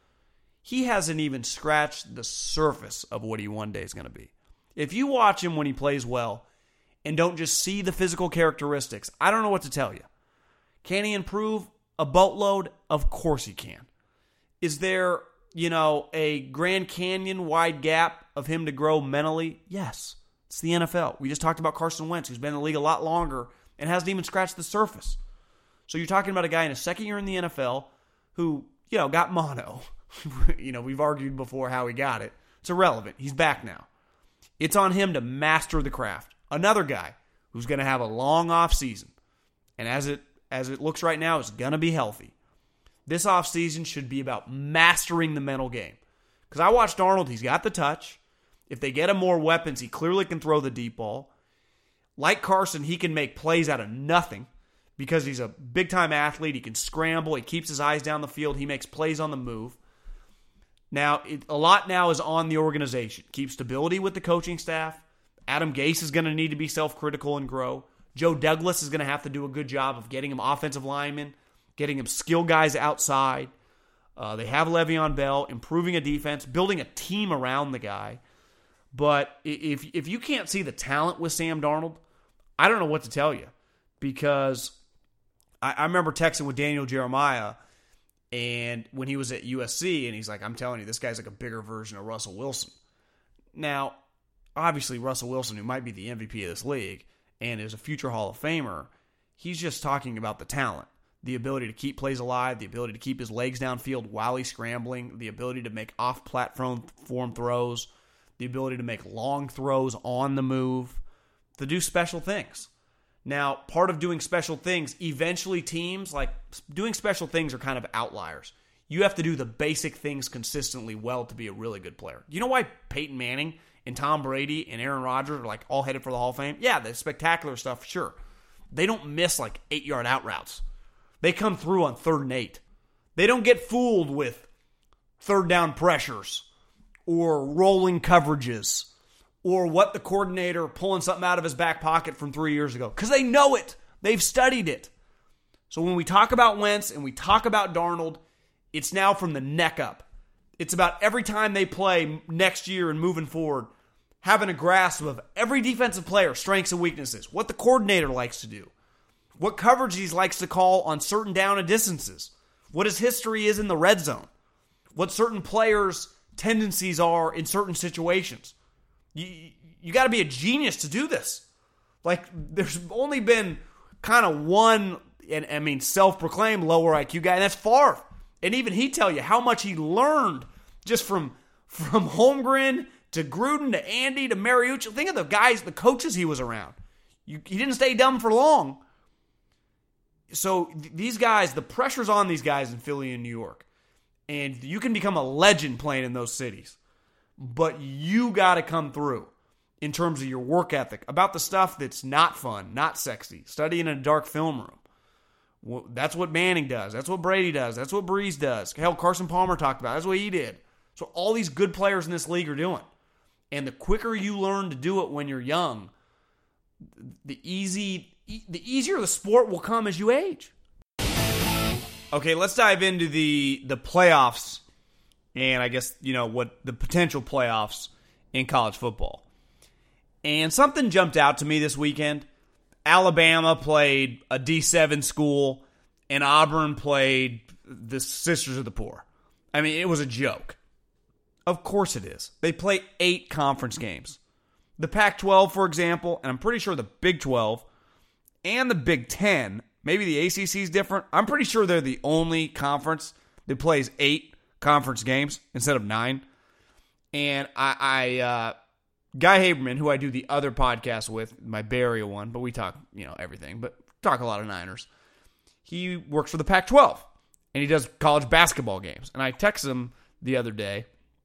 He hasn't even scratched the surface of what he one day is going to be. If you watch him when he plays well and don't just see the physical characteristics, I don't know what to tell you. Can he improve a boatload? Of course he can. Is there, you know, a Grand Canyon wide gap of him to grow mentally? Yes. It's the N F L. We just talked about Carson Wentz, who's been in the league a lot longer and hasn't even scratched the surface. So you're talking about a guy in his second year in the N F L who, you know, got mono. You know, we've argued before how he got it. It's irrelevant. He's back now. It's on him to master the craft. Another guy who's going to have a long off season, and as it as it looks right now, is going to be healthy. This off season should be about mastering the mental game. Because I watched Darnold. He's got the touch. If they get him more weapons, he clearly can throw the deep ball. Like Carson, he can make plays out of nothing. Because he's a big-time athlete, he can scramble, he keeps his eyes down the field, he makes plays on the move. Now, it, a lot now is on the organization. Keep stability with the coaching staff. Adam Gase is going to need to be self-critical and grow. Joe Douglas is going to have to do a good job of getting him offensive linemen, getting him skill guys outside. Uh, they have Le'Veon Bell, improving a defense, building a team around the guy. But if if you can't see the talent with Sam Darnold, I don't know what to tell you. Because I, I remember texting with Daniel Jeremiah, and when he was at U S C, and he's like, I'm telling you, this guy's like a bigger version of Russell Wilson. Now, obviously, Russell Wilson, who might be the M V P of this league, and is a future Hall of Famer, he's just talking about the talent. The ability to keep plays alive, the ability to keep his legs downfield while he's scrambling, the ability to make off-platform form throws, the ability to make long throws on the move, to do special things. Now, part of doing special things, eventually teams, like doing special things are kind of outliers. You have to do the basic things consistently well to be a really good player. You know why Peyton Manning and Tom Brady and Aaron Rodgers are like all headed for the Hall of Fame? Yeah, the spectacular stuff, sure. They don't miss like eight-yard out routes. They come through on third and eight. They don't get fooled with third down pressures or rolling coverages or what the coordinator pulling something out of his back pocket from three years ago. Because they know it. They've studied it. So when we talk about Wentz and we talk about Darnold, it's now from the neck up. It's about every time they play next year and moving forward, having a grasp of every defensive player, strengths and weaknesses, what the coordinator likes to do, what coverage he likes to call on certain down and distances, what his history is in the red zone, what certain players' tendencies are in certain situations. You, you got to be a genius to do this. Like, there's only been kind of one, and I mean, self-proclaimed lower I Q guy, and that's Favre. And even he tell you how much he learned just from From Holmgren to Gruden to Andy to Mariucci. Think of the guys, the coaches he was around. You, he didn't stay dumb for long. So th- these guys, the pressure's on these guys in Philly and New York. And you can become a legend playing in those cities. But you got to come through in terms of your work ethic, about the stuff that's not fun, not sexy, studying in a dark film room. Well, that's what Manning does. That's what Brady does. That's what Breeze does. Hell, Carson Palmer talked about it. That's what he did. So all these good players in this league are doing. And the quicker you learn to do it when you're young, the easy, the easier the sport will come as you age. Okay, let's dive into the the playoffs, and I guess, you know, what the potential playoffs in college football. And something jumped out to me this weekend. Alabama played a D seven school, and Auburn played the Sisters of the Poor. I mean, it was a joke. Of course it is. They play eight conference games. The Pac twelve, for example, and I'm pretty sure the Big twelve and the Big ten, maybe the A C C is different. I'm pretty sure they're the only conference that plays eight conference games instead of nine. And I, I uh, Guy Haberman, who I do the other podcast with, my Barrier one, but we talk, you know, everything, but talk a lot of Niners. He works for the Pac twelve, and he does college basketball games. And I texted him the other day.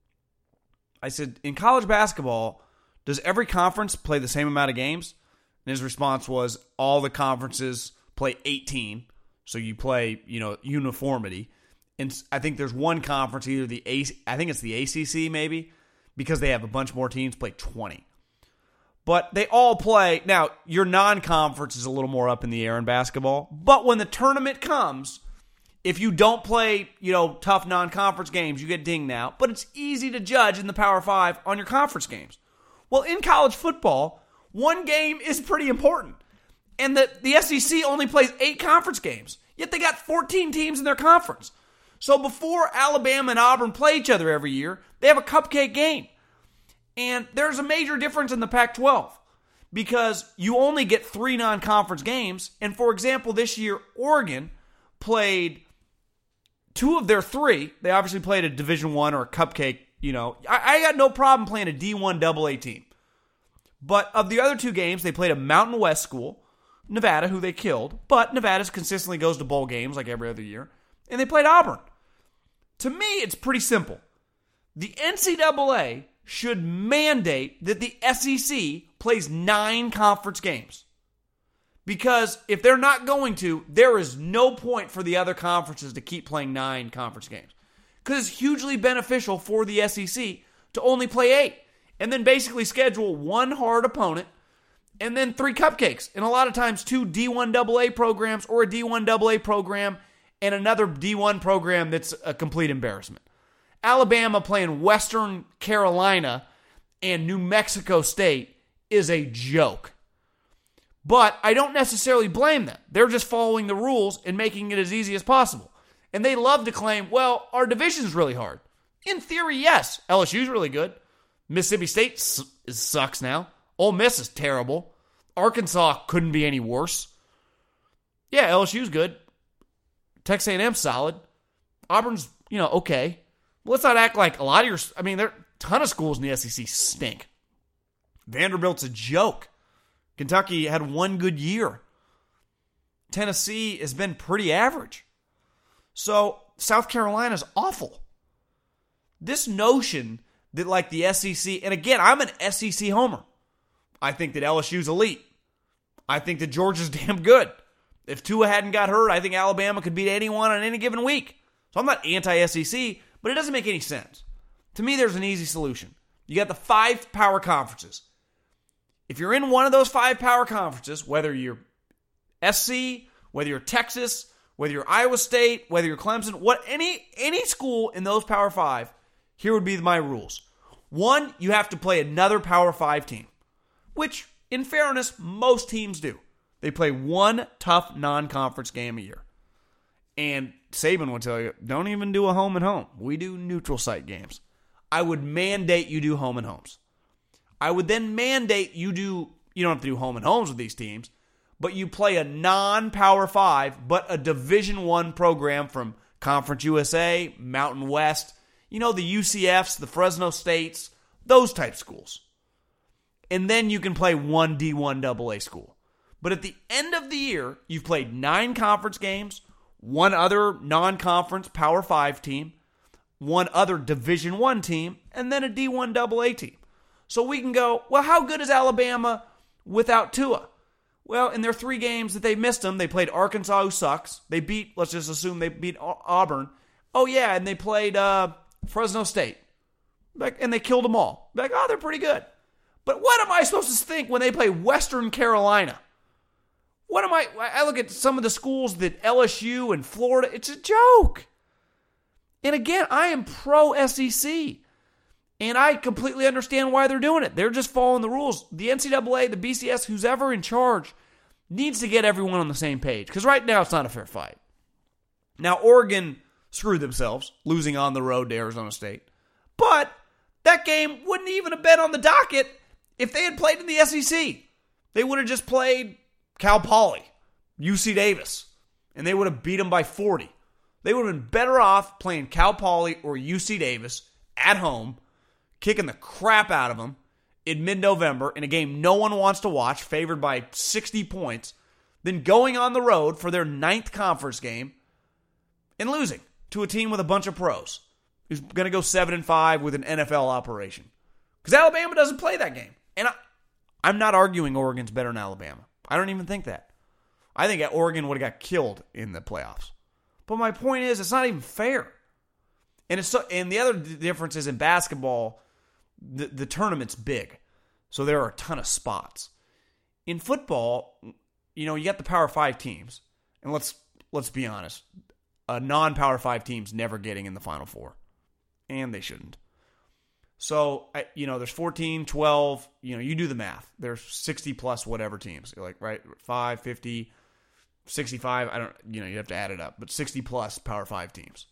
I said, in college basketball, does every conference play the same amount of games? And his response was, all the conferences play eighteen. So you play, you know, uniformity. And I think there's one conference, either the A, I think it's the A C C maybe, because they have a bunch more teams, play twenty. But they all play. Now, your non-conference is a little more up in the air in basketball. But when the tournament comes, if you don't play, you know, tough non-conference games, you get dinged now. But it's easy to judge in the Power Five on your conference games. Well, in college football, one game is pretty important. And the, the S E C only plays eight conference games. Yet they got fourteen teams in their conference. So before Alabama and Auburn play each other every year, they have a cupcake game. And there's a major difference in the Pac twelve. Because you only get three non-conference games. And for example, this year, Oregon played two of their three. They obviously played a Division One or a cupcake, you know. I, I got no problem playing a D one double A team. But of the other two games, they played a Mountain West school, Nevada, who they killed. But Nevada consistently goes to bowl games like every other year. And they played Auburn. To me, it's pretty simple. The N C double A should mandate that the S E C plays nine conference games. Because if they're not going to, there is no point for the other conferences to keep playing nine conference games. Because it's hugely beneficial for the S E C to only play eight. And then basically schedule one hard opponent and then three cupcakes. And a lot of times two D one double A programs or a D one double A program and another D one program that's a complete embarrassment. Alabama playing Western Carolina and New Mexico State is a joke. But I don't necessarily blame them. They're just following the rules and making it as easy as possible. And they love to claim, well, our division's really hard. In theory, yes. L S U's really good. Mississippi State su- sucks now. Ole Miss is terrible. Arkansas couldn't be any worse. Yeah, L S U's good. Texas A and M's solid. Auburn's, you know, okay. Let's not act like a lot of your... I mean, there are a ton of schools in the S E C stink. Vanderbilt's a joke. Kentucky had one good year. Tennessee has been pretty average. So, South Carolina's awful. This notion that, like, the S E C... And again, I'm an S E C homer. I think that L S U's elite. I think that Georgia's damn good. If Tua hadn't got hurt, I think Alabama could beat anyone on any given week. So I'm not anti-S E C, but it doesn't make any sense. To me, there's an easy solution. You got the five power conferences. If you're in one of those five power conferences, whether you're S C, whether you're Texas, whether you're Iowa State, whether you're Clemson, what any any school in those Power Five, here would be my rules. One, you have to play another Power Five team, which, in fairness, most teams do. They play one tough non-conference game a year. And Saban will tell you, don't even do a home and home. We do neutral site games. I would mandate you do home and homes. I would then mandate you do, you don't have to do home and homes with these teams, but you play a non-Power Five, but a Division One program from Conference U S A, Mountain West, You know, the U C Fs, the Fresno States, those type schools. And then you can play one D one double A school. But at the end of the year, you've played nine conference games, one other non-conference Power five team, one other Division one team, and then a D one double A team. So we can go, well, how good is Alabama without Tua? Well, in their three games that they missed them, they played Arkansas, who sucks. They beat, let's just assume they beat Auburn. Oh, yeah, and they played uh, Fresno State. Like, and they killed them all. Like, oh, they're pretty good. But what am I supposed to think when they play Western Carolina? What am I? I look at some of the schools that L S U and Florida. It's a joke. And again, I am pro S E C. And I completely understand why they're doing it. They're just following the rules. The N C double A, the B C S, who's ever in charge, needs to get everyone on the same page. Because right now, it's not a fair fight. Now, Oregon screwed themselves, losing on the road to Arizona State. But that game wouldn't even have been on the docket if they had played in the S E C. They would have just played Cal Poly, U C Davis, and they would have beat them by forty. They would have been better off playing Cal Poly or U C Davis at home, kicking the crap out of them in mid-November in a game no one wants to watch, favored by sixty points, than going on the road for their ninth conference game and losing to a team with a bunch of pros who's going to go seven and five with an N F L operation. Because Alabama doesn't play that game. And I, I'm not arguing Oregon's better than Alabama. I don't even think that. I think Oregon would have got killed in the playoffs. But my point is, it's not even fair. And it's so, and the other difference is in basketball, the, the tournament's big. So there are a ton of spots. In football, you know, you got the Power Five teams. And let's let's be honest. A non-Power Five team's never getting in the Final Four. And they shouldn't. So, you know, there's fourteen, twelve, you know, you do the math. There's sixty plus whatever teams. You're like, right, five, fifty, sixty-five, I don't, you know, you have to add it up. But sixty plus Power five teams.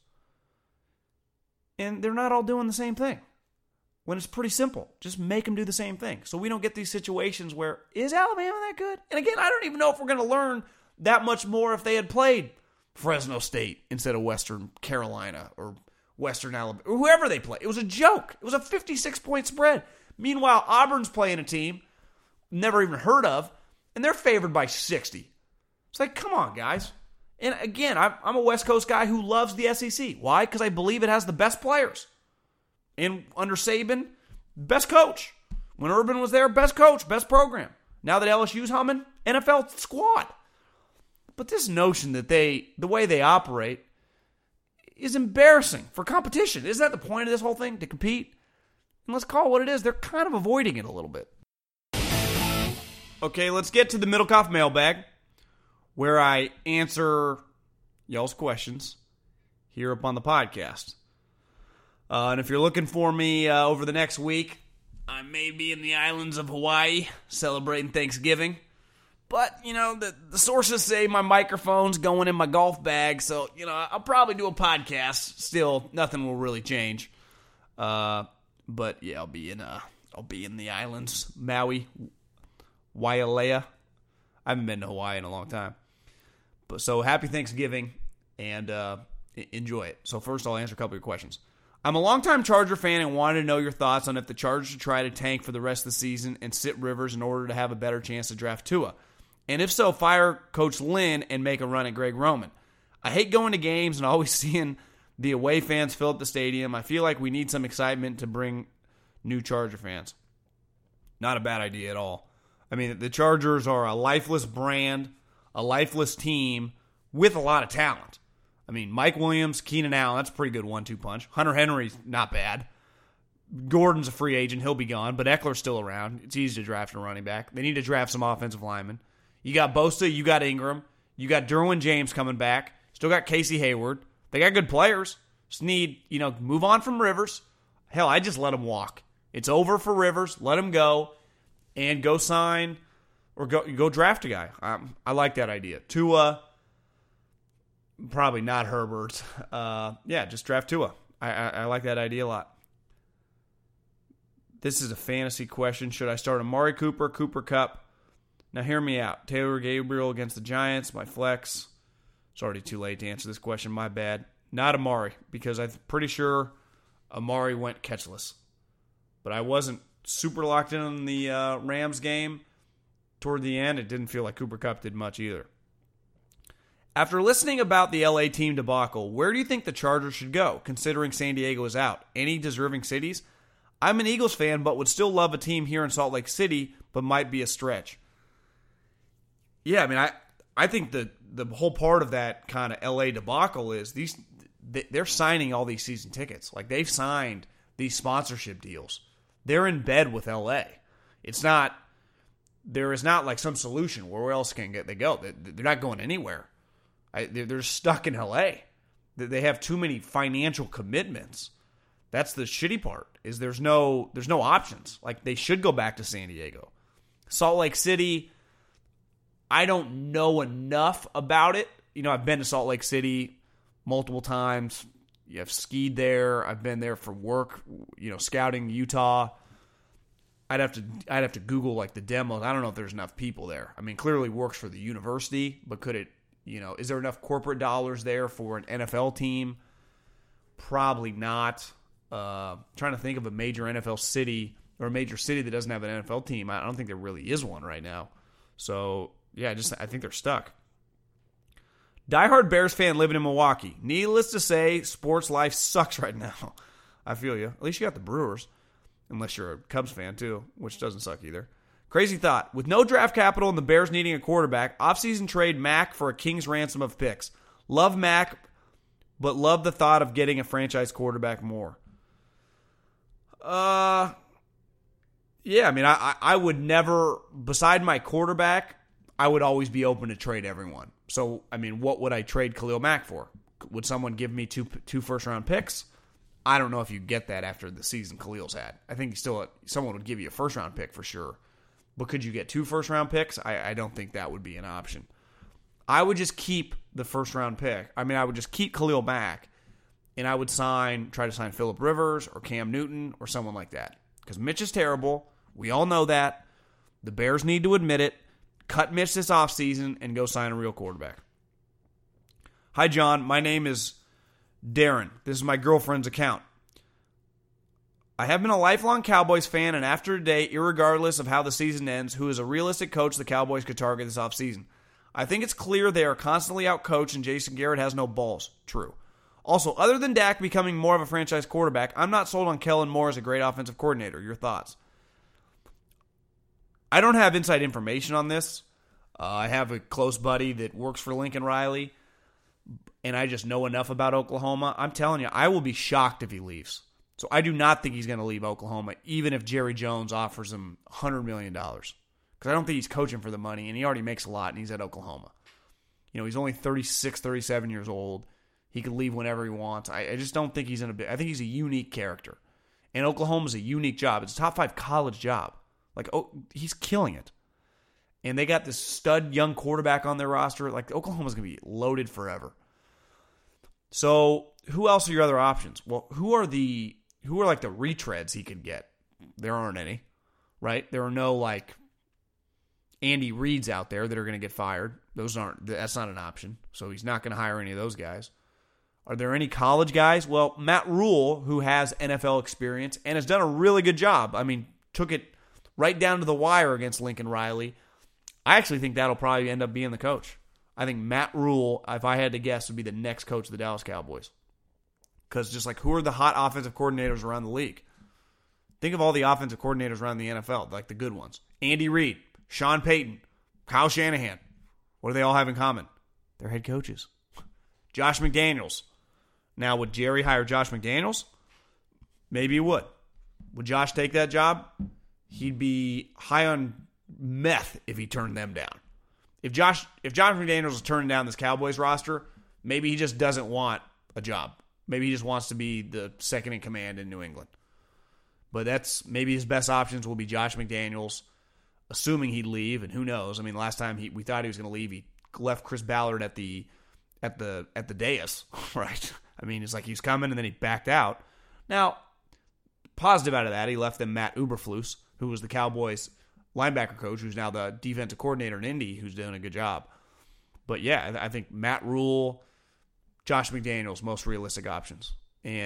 And they're not all doing the same thing. When it's pretty simple. Just make them do the same thing. So we don't get these situations where, is Alabama that good? And again, I don't even know if we're going to learn that much more if they had played Fresno State instead of Western Carolina or Western Alabama, or whoever they play. It was a joke. It was a fifty-six point spread. Meanwhile, Auburn's playing a team never even heard of, and they're favored by sixty. It's like, come on, guys. And again, I'm, I'm a West Coast guy who loves the S E C. Why? Because I believe it has the best players. And under Saban, best coach. When Urban was there, best coach, best program. Now that L S U's humming, N F L squad. But this notion that they, the way they operate, is embarrassing for competition. Isn't that the point of this whole thing? To compete? And let's call it what it is. They're kind of avoiding it a little bit. Okay, let's get to the Middlecoff mailbag, where I answer y'all's questions here up on the podcast. Uh, and if you're looking for me uh, over the next week, I may be in the islands of Hawaii celebrating Thanksgiving. But, you know, the, the sources say my microphone's going in my golf bag, so, you know, I'll probably do a podcast. Still, nothing will really change. Uh, but, yeah, I'll be in uh, I'll be in the islands, Maui, Wailea. I haven't been to Hawaii in a long time. But so, happy Thanksgiving, and uh, enjoy it. So, first, I'll answer a couple of your questions. I'm a longtime Charger fan and wanted to know your thoughts on if the Chargers should try to tank for the rest of the season and sit Rivers in order to have a better chance to draft Tua. And if so, fire Coach Lynn and make a run at Greg Roman. I hate going to games and always seeing the away fans fill up the stadium. I feel like we need some excitement to bring new Charger fans. Not a bad idea at all. I mean, the Chargers are a lifeless brand, a lifeless team with a lot of talent. I mean, Mike Williams, Keenan Allen, that's a pretty good one two punch. Hunter Henry's not bad. Gordon's a free agent. He'll be gone, but Eckler's still around. It's easy to draft a running back. They need to draft some offensive linemen. You got Bosa, you got Ingram, you got Derwin James coming back, still got Casey Hayward. They got good players. Just need, you know, move on from Rivers. Hell, I just let him walk. It's over for Rivers. Let him go and go sign or go go draft a guy. Um, I like that idea. Tua, probably not Herbert. Uh, yeah, just draft Tua. I, I, I like that idea a lot. This is a fantasy question. Should I start Amari Cooper, Cooper Kupp? Now, hear me out. Taylor Gabriel against the Giants, my flex. It's already too late to answer this question. My bad. Not Amari, because I'm pretty sure Amari went catchless. But I wasn't super locked in on the uh, Rams game. Toward the end, it didn't feel like Cooper Kupp did much either. After listening about the L A team debacle, where do you think the Chargers should go, considering San Diego is out? Any deserving cities? I'm an Eagles fan, but would still love a team here in Salt Lake City, but might be a stretch. Yeah, I mean, I, I think the, the whole part of that kind of L A debacle is these they're signing all these season tickets. Like, they've signed these sponsorship deals. They're in bed with L A. It's not, there is not like some solution where else can get they go. They're not going anywhere. I, they're stuck in L A. They have too many financial commitments. That's the shitty part. Is there's no there's no options. Like, they should go back to San Diego. Salt Lake City, I don't know enough about it. You know, I've been to Salt Lake City multiple times. I've skied there. I've been there for work. You know, scouting Utah. I'd have to I'd have to Google like the demos. I don't know if there's enough people there. I mean, clearly works for the university, but could it? You know, is there enough corporate dollars there for an N F L team? Probably not. Uh, trying to think of a major N F L city or a major city that doesn't have an N F L team. I don't think there really is one right now. So, yeah, I just I think they're stuck. Diehard Bears fan living in Milwaukee. Needless to say, sports life sucks right now. I feel you. At least you got the Brewers. Unless you're a Cubs fan, too, which doesn't suck either. Crazy thought. With no draft capital and the Bears needing a quarterback, offseason trade Mac for a king's ransom of picks. Love Mac, but love the thought of getting a franchise quarterback more. Uh, yeah, I mean, I, I would never, beside my quarterback, I would always be open to trade everyone. So, I mean, what would I trade Khalil Mack for? Would someone give me two two first-round picks? I don't know if you get that after the season Khalil's had. I think still someone would give you a first-round pick for sure. But could you get two first-round picks? I, I don't think that would be an option. I would just keep the first-round pick. I mean, I would just keep Khalil Mack, and I would sign, try to sign Phillip Rivers or Cam Newton or someone like that. Because Mitch is terrible. We all know that. The Bears need to admit it. Cut Mitch this offseason and go sign a real quarterback. Hi, John. My name is Darren. This is my girlfriend's account. I have been a lifelong Cowboys fan, and after today, irregardless of how the season ends, who is a realistic coach the Cowboys could target this offseason? I think it's clear they are constantly outcoached, and Jason Garrett has no balls. True. Also, other than Dak becoming more of a franchise quarterback, I'm not sold on Kellen Moore as a great offensive coordinator. Your thoughts? I don't have inside information on this. Uh, I have a close buddy that works for Lincoln Riley, and I just know enough about Oklahoma. I'm telling you, I will be shocked if he leaves. So I do not think he's going to leave Oklahoma, even if Jerry Jones offers him one hundred million dollars. Because I don't think he's coaching for the money, and he already makes a lot, and he's at Oklahoma. You know, he's only thirty-six, thirty-seven years old. He can leave whenever he wants. I, I just don't think he's in a bit. I think he's a unique character. And Oklahoma's a unique job. It's a top five college job. Like, oh, he's killing it. And they got this stud young quarterback on their roster. Like, Oklahoma's going to be loaded forever. So, who else are your other options? Well, who are the who are like the retreads he could get? There aren't any, right? There are no like Andy Reids out there that are going to get fired. Those aren't. That's not an option. So he's not going to hire any of those guys. Are there any college guys? Well, Matt Rule, who has N F L experience and has done a really good job. I mean, took it right down to the wire against Lincoln Riley. I actually think that'll probably end up being the coach. I think Matt Rule, if I had to guess, would be the next coach of the Dallas Cowboys. Because just like, who are the hot offensive coordinators around the league? Think of all the offensive coordinators around the N F L, like the good ones. Andy Reid, Sean Payton, Kyle Shanahan. What do they all have in common? They're head coaches. Josh McDaniels. Now, would Jerry hire Josh McDaniels? Maybe he would. Would Josh take that job? He'd be high on meth if he turned them down. If Josh if Josh McDaniels is turning down this Cowboys roster, maybe he just doesn't want a job. Maybe he just wants to be the second in command in New England. But that's maybe his best options will be Josh McDaniels, assuming he'd leave, and who knows? I mean, last time he, we thought he was going to leave, he left Chris Ballard at the at the at the dais, right? I mean, it's like he was coming and then he backed out. Now, positive out of that, he left them Matt Eberflus, who was the Cowboys linebacker coach, who's now the defensive coordinator in Indy, who's doing a good job. But yeah, I think Matt Rule, Josh McDaniels, most realistic options. And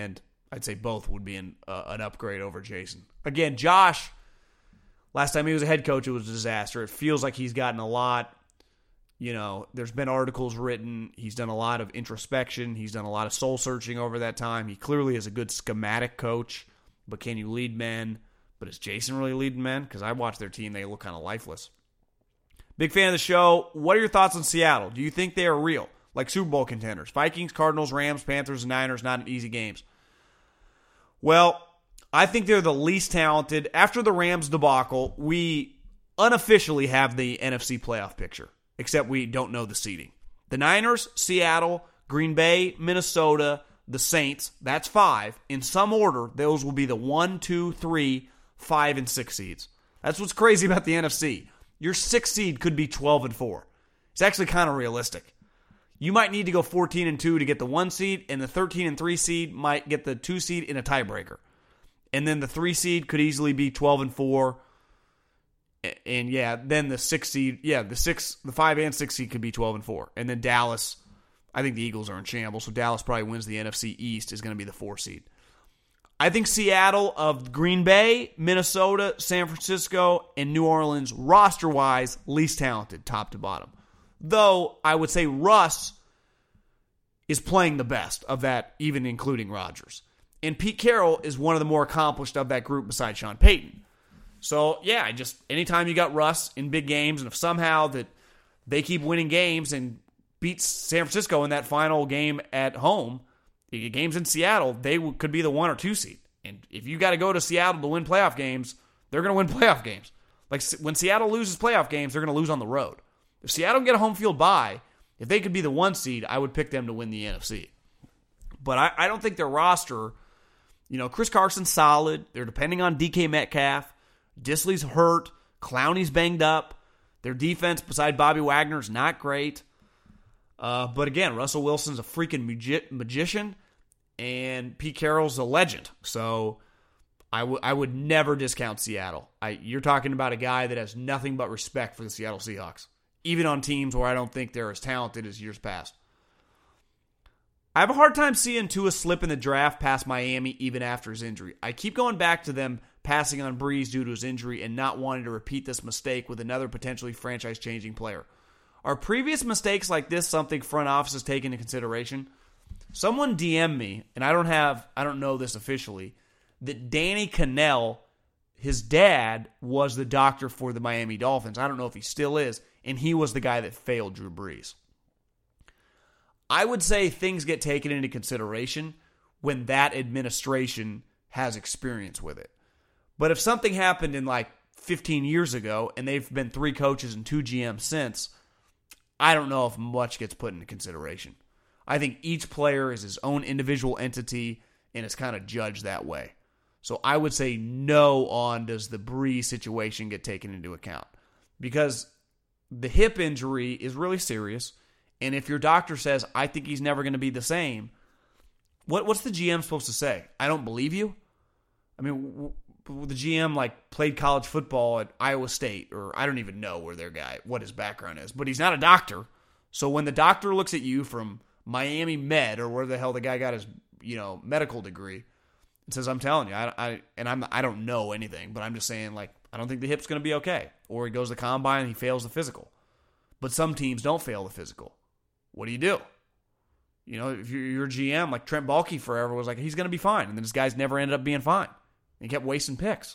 I'd say both would be an, uh, an upgrade over Jason. Again, Josh, last time he was a head coach, it was a disaster. It feels like he's gotten a lot. You know, there's been articles written. He's done a lot of introspection. He's done a lot of soul searching over that time. He clearly is a good schematic coach, but can you lead men? But is Jason really leading men? Because I watch their team, they look kind of lifeless. Big fan of the show. What are your thoughts on Seattle? Do you think they are real? Like Super Bowl contenders? Vikings, Cardinals, Rams, Panthers, and Niners, not an easy games. Well, I think they're the least talented. After the Rams debacle, we unofficially have the N F C playoff picture, except we don't know the seeding. The Niners, Seattle, Green Bay, Minnesota, the Saints, that's five. In some order, those will be the one, two, three, five, and six seeds. That's what's crazy about the N F C. Your sixth seed could be twelve and four. It's actually kind of realistic. You might need to go fourteen and two to get the one seed, and the thirteen and three seed might get the two seed in a tiebreaker. And then the three seed could easily be twelve and four. And yeah, then the six seed, yeah, the six, the five and six seed could be twelve and four. And then Dallas, I think the Eagles are in shambles, so Dallas probably wins the N F C East, is going to be the four seed. I think Seattle of Green Bay, Minnesota, San Francisco, and New Orleans, roster-wise, least talented, top to bottom. Though, I would say Russ is playing the best of that, even including Rodgers. And Pete Carroll is one of the more accomplished of that group besides Sean Payton. So, yeah, I just anytime you got Russ in big games, and if somehow that they keep winning games and beat San Francisco in that final game at home, the games in Seattle, they could be the one or two seed. And if you got to go to Seattle to win playoff games, they're going to win playoff games. Like when Seattle loses playoff games, they're going to lose on the road. If Seattle can get a home field bye, if they could be the one seed, I would pick them to win the N F C. But I, I don't think their roster, you know, Chris Carson's solid. They're depending on D K Metcalf. Disley's hurt. Clowney's banged up. Their defense, beside Bobby Wagner, is not great. Uh, but again, Russell Wilson's a freaking magi- magician, and Pete Carroll's a legend. So I, w- I would never discount Seattle. I, you're talking about a guy that has nothing but respect for the Seattle Seahawks, even on teams where I don't think they're as talented as years past. I have a hard time seeing Tua slip in the draft past Miami even after his injury. I keep going back to them passing on Breeze due to his injury and not wanting to repeat this mistake with another potentially franchise-changing player. Are previous mistakes like this something front offices take into consideration? Someone D M'd me, and I don't have, I don't know this officially, that Danny Cannell, his dad, was the doctor for the Miami Dolphins. I don't know if he still is, and he was the guy that failed Drew Brees. I would say things get taken into consideration when that administration has experience with it. But if something happened in like fifteen years ago, and they've been three coaches and two G Ms since, I don't know if much gets put into consideration. I think each player is his own individual entity and is kind of judged that way. So I would say no on does the Brees situation get taken into account. Because the hip injury is really serious, and if your doctor says, I think he's never going to be the same, what what's the G M supposed to say? I don't believe you? I mean, the G M like played college football at Iowa State, or I don't even know where their guy, what his background is, but he's not a doctor. So when the doctor looks at you from Miami Med, or where the hell the guy got his, you know, medical degree, and says, I'm telling you, I, I and I'm I don't know anything, but I'm just saying, like, I don't think the hip's going to be okay. Or he goes to the combine and he fails the physical. But some teams don't fail the physical. What do you do? You know, if you're, you're a G M, like Trent Baalke forever was like, he's going to be fine. And then this guy's never ended up being fine. He kept wasting picks.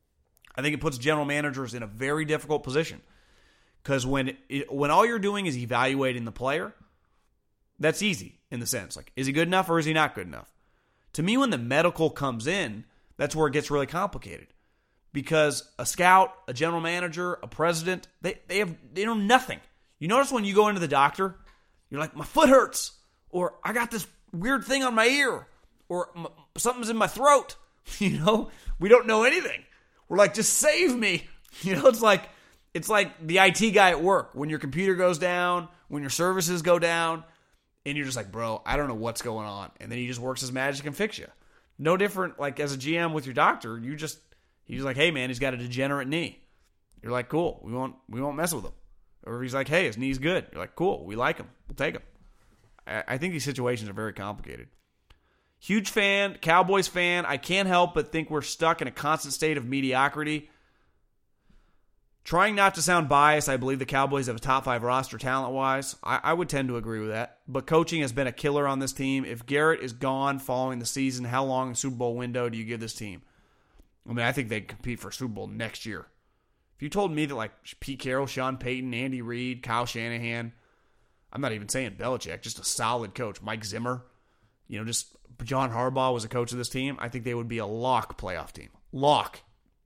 I think it puts general managers in a very difficult position. Because when it, when all you're doing is evaluating the player, that's easy in the sense. Like, is he good enough or is he not good enough? To me, when the medical comes in, that's where it gets really complicated. Because a scout, a general manager, a president, they, they have they know nothing. You notice when you go into the doctor, you're like, my foot hurts, or I got this weird thing on my ear, or something's in my throat. You know, we don't know anything. We're like, just save me. You know, it's like it's like the I T guy at work. When your computer goes down, when your services go down, and you're just like, bro, I don't know what's going on. And then he just works his magic and fix you. No different, like as a G M with your doctor, you just, he's like, hey man, he's got a degenerate knee. You're like, cool, we won't we won't mess with him. Or he's like, hey, his knee's good. You're like, cool, we like him. We'll take him. I, I think these situations are very complicated. Huge fan, Cowboys fan. I can't help but think we're stuck in a constant state of mediocrity. Trying not to sound biased, I believe the Cowboys have a top five roster talent-wise. I, I would tend to agree with that. But coaching has been a killer on this team. If Garrett is gone following the season, how long in Super Bowl window do you give this team? I mean, I think they'd compete for Super Bowl next year. If you told me that, like, Pete Carroll, Sean Payton, Andy Reid, Kyle Shanahan, I'm not even saying Belichick, just a solid coach, Mike Zimmer, you know, just John Harbaugh was a coach of this team, I think they would be a lock playoff team. Lock.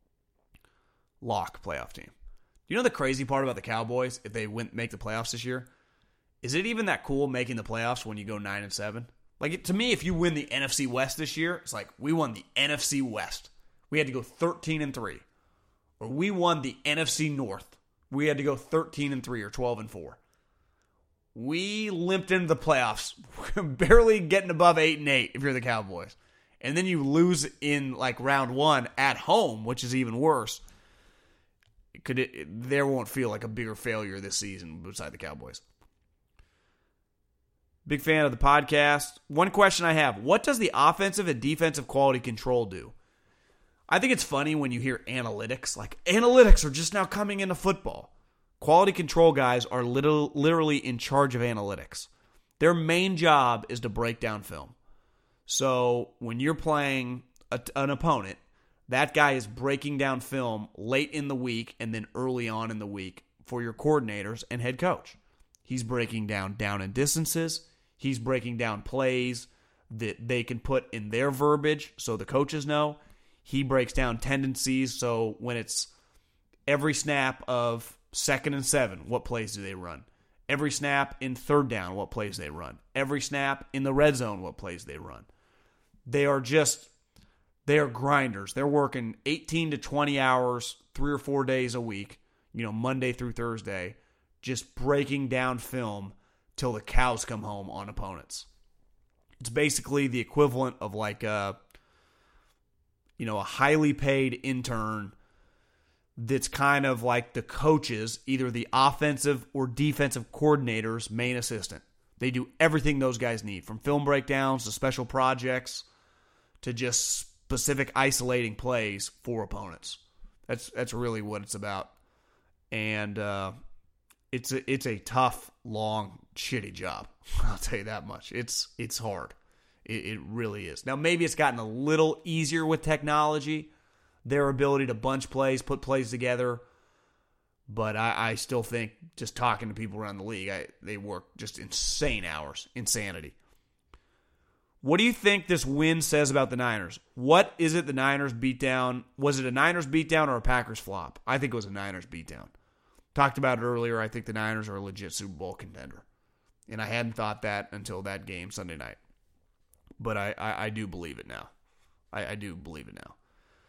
Lock playoff team. You know the crazy part about the Cowboys, if they win, make the playoffs this year? Is it even that cool making the playoffs when you go nine and seven? Like, it, to me, if you win the N F C West this year, it's like, we won the N F C West. We had to go thirteen and three. Or we won the N F C North. We had to go thirteen and three or twelve and four. We limped into the playoffs, barely getting above eight and eight if you're the Cowboys. And then you lose in, like, round one at home, which is even worse. Could it, it, there won't feel like a bigger failure this season beside the Cowboys. Big fan of the podcast. One question I have. What does the offensive and defensive quality control do? I think it's funny when you hear analytics. Like, analytics are just now coming into football. Quality control guys are little, literally in charge of analytics. Their main job is to break down film. So when you're playing a, an opponent, that guy is breaking down film late in the week and then early on in the week for your coordinators and head coach. He's breaking down down and distances. He's breaking down plays that they can put in their verbiage so the coaches know. He breaks down tendencies, so when it's every snap of second and seven, what plays do they run? Every snap in third down, what plays they run? Every snap in the red zone, what plays they run? They are just... They are grinders. They're working eighteen to twenty hours, three or four days a week, you know, Monday through Thursday, just breaking down film till the cows come home on opponents. It's basically the equivalent of like a, you know, a highly paid intern that's kind of like the coach's, either the offensive or defensive coordinator's main assistant. They do everything those guys need, from film breakdowns to special projects to just specific isolating plays for opponents. That's that's really what it's about. And uh, it's a, it's a tough, long, shitty job. I'll tell you that much. It's it's hard. It, it really is. Now, maybe it's gotten a little easier with technology, their ability to bunch plays, put plays together. But I, I still think, just talking to people around the league, I, they work just insane hours. Insanity. What do you think this win says about the Niners? What is it the Niners beat down? Was it a Niners beatdown or a Packers flop? I think it was a Niners beatdown. Talked about it earlier. I think the Niners are a legit Super Bowl contender. And I hadn't thought that until that game Sunday night. But I, I, I do believe it now. I, I do believe it now.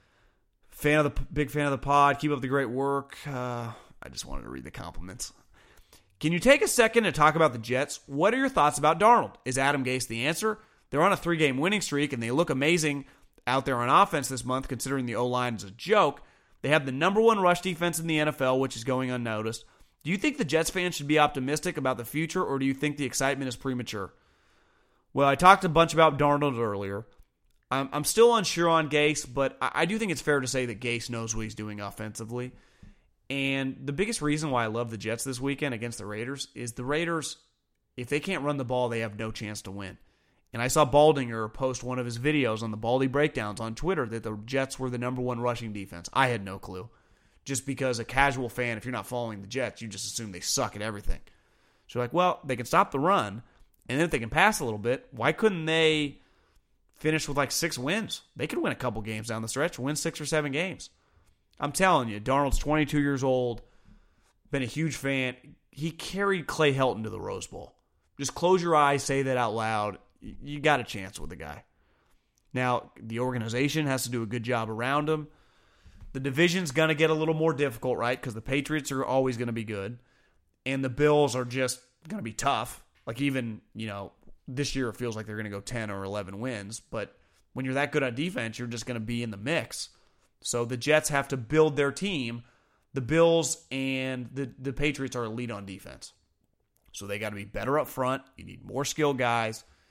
Fan of the Big fan of the pod. Keep up the great work. Uh, I just wanted to read the compliments. Can you take a second to talk about the Jets? What are your thoughts about Darnold? Is Adam Gase the answer? They're on a three-game winning streak, and they look amazing out there on offense this month, considering the O-line is a joke. They have the number one rush defense in the N F L, which is going unnoticed. Do you think the Jets fans should be optimistic about the future, or do you think the excitement is premature? Well, I talked a bunch about Darnold earlier. I'm, I'm still unsure on Gase, but I, I do think it's fair to say that Gase knows what he's doing offensively. And the biggest reason why I love the Jets this weekend against the Raiders is the Raiders, if they can't run the ball, they have no chance to win. And I saw Baldinger post one of his videos on the Baldy Breakdowns on Twitter that the Jets were the number one rushing defense. I had no clue. Just because a casual fan, if you're not following the Jets, you just assume they suck at everything. So you're like, well, they can stop the run, and then if they can pass a little bit, why couldn't they finish with like six wins? They could win a couple games down the stretch, win six or seven games. I'm telling you, Darnold's twenty-two years old, been a huge fan. He carried Clay Helton to the Rose Bowl. Just close your eyes, say that out loud. You got a chance with the guy. Now, the organization has to do a good job around him. The division's going to get a little more difficult, right? Because the Patriots are always going to be good. And the Bills are just going to be tough. Like even, you know, this year it feels like they're going to go ten or eleven wins. But when you're that good on defense, you're just going to be in the mix. So the Jets have to build their team. The Bills and the, the Patriots are elite on defense. So they got to be better up front. You need more skilled guys.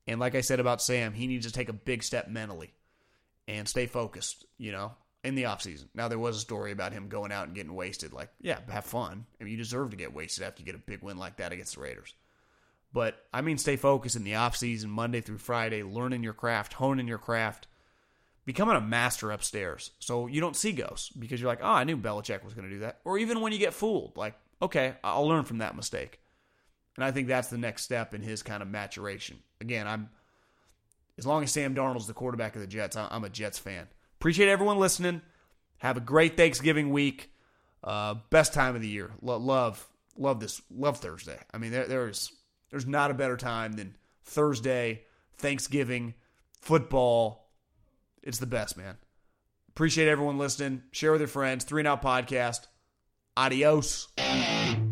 And like I said about Sam, he needs to take a big step mentally and stay focused, you know, in the offseason. Now, there was a story about him going out and getting wasted. Like, yeah, have fun. I mean, you deserve to get wasted after you get a big win like that against the Raiders. But, I mean, stay focused in the offseason, Monday through Friday, learning your craft, honing your craft, becoming a master upstairs. So you don't see ghosts because you're like, oh, I knew Belichick was going to do that. Or even when you get fooled, like, okay, I'll learn from that mistake. And I think that's the next step in his kind of maturation. Again, I'm as long as Sam Darnold's the quarterback of the Jets, I'm a Jets fan. Appreciate everyone listening. Have a great Thanksgiving week. Uh, best time of the year. Lo- love, love this. Love Thursday. I mean, there, there's there's not a better time than Thursday, Thanksgiving, football. It's the best, man. Appreciate everyone listening. Share with your friends. Three and Out Podcast. Adios.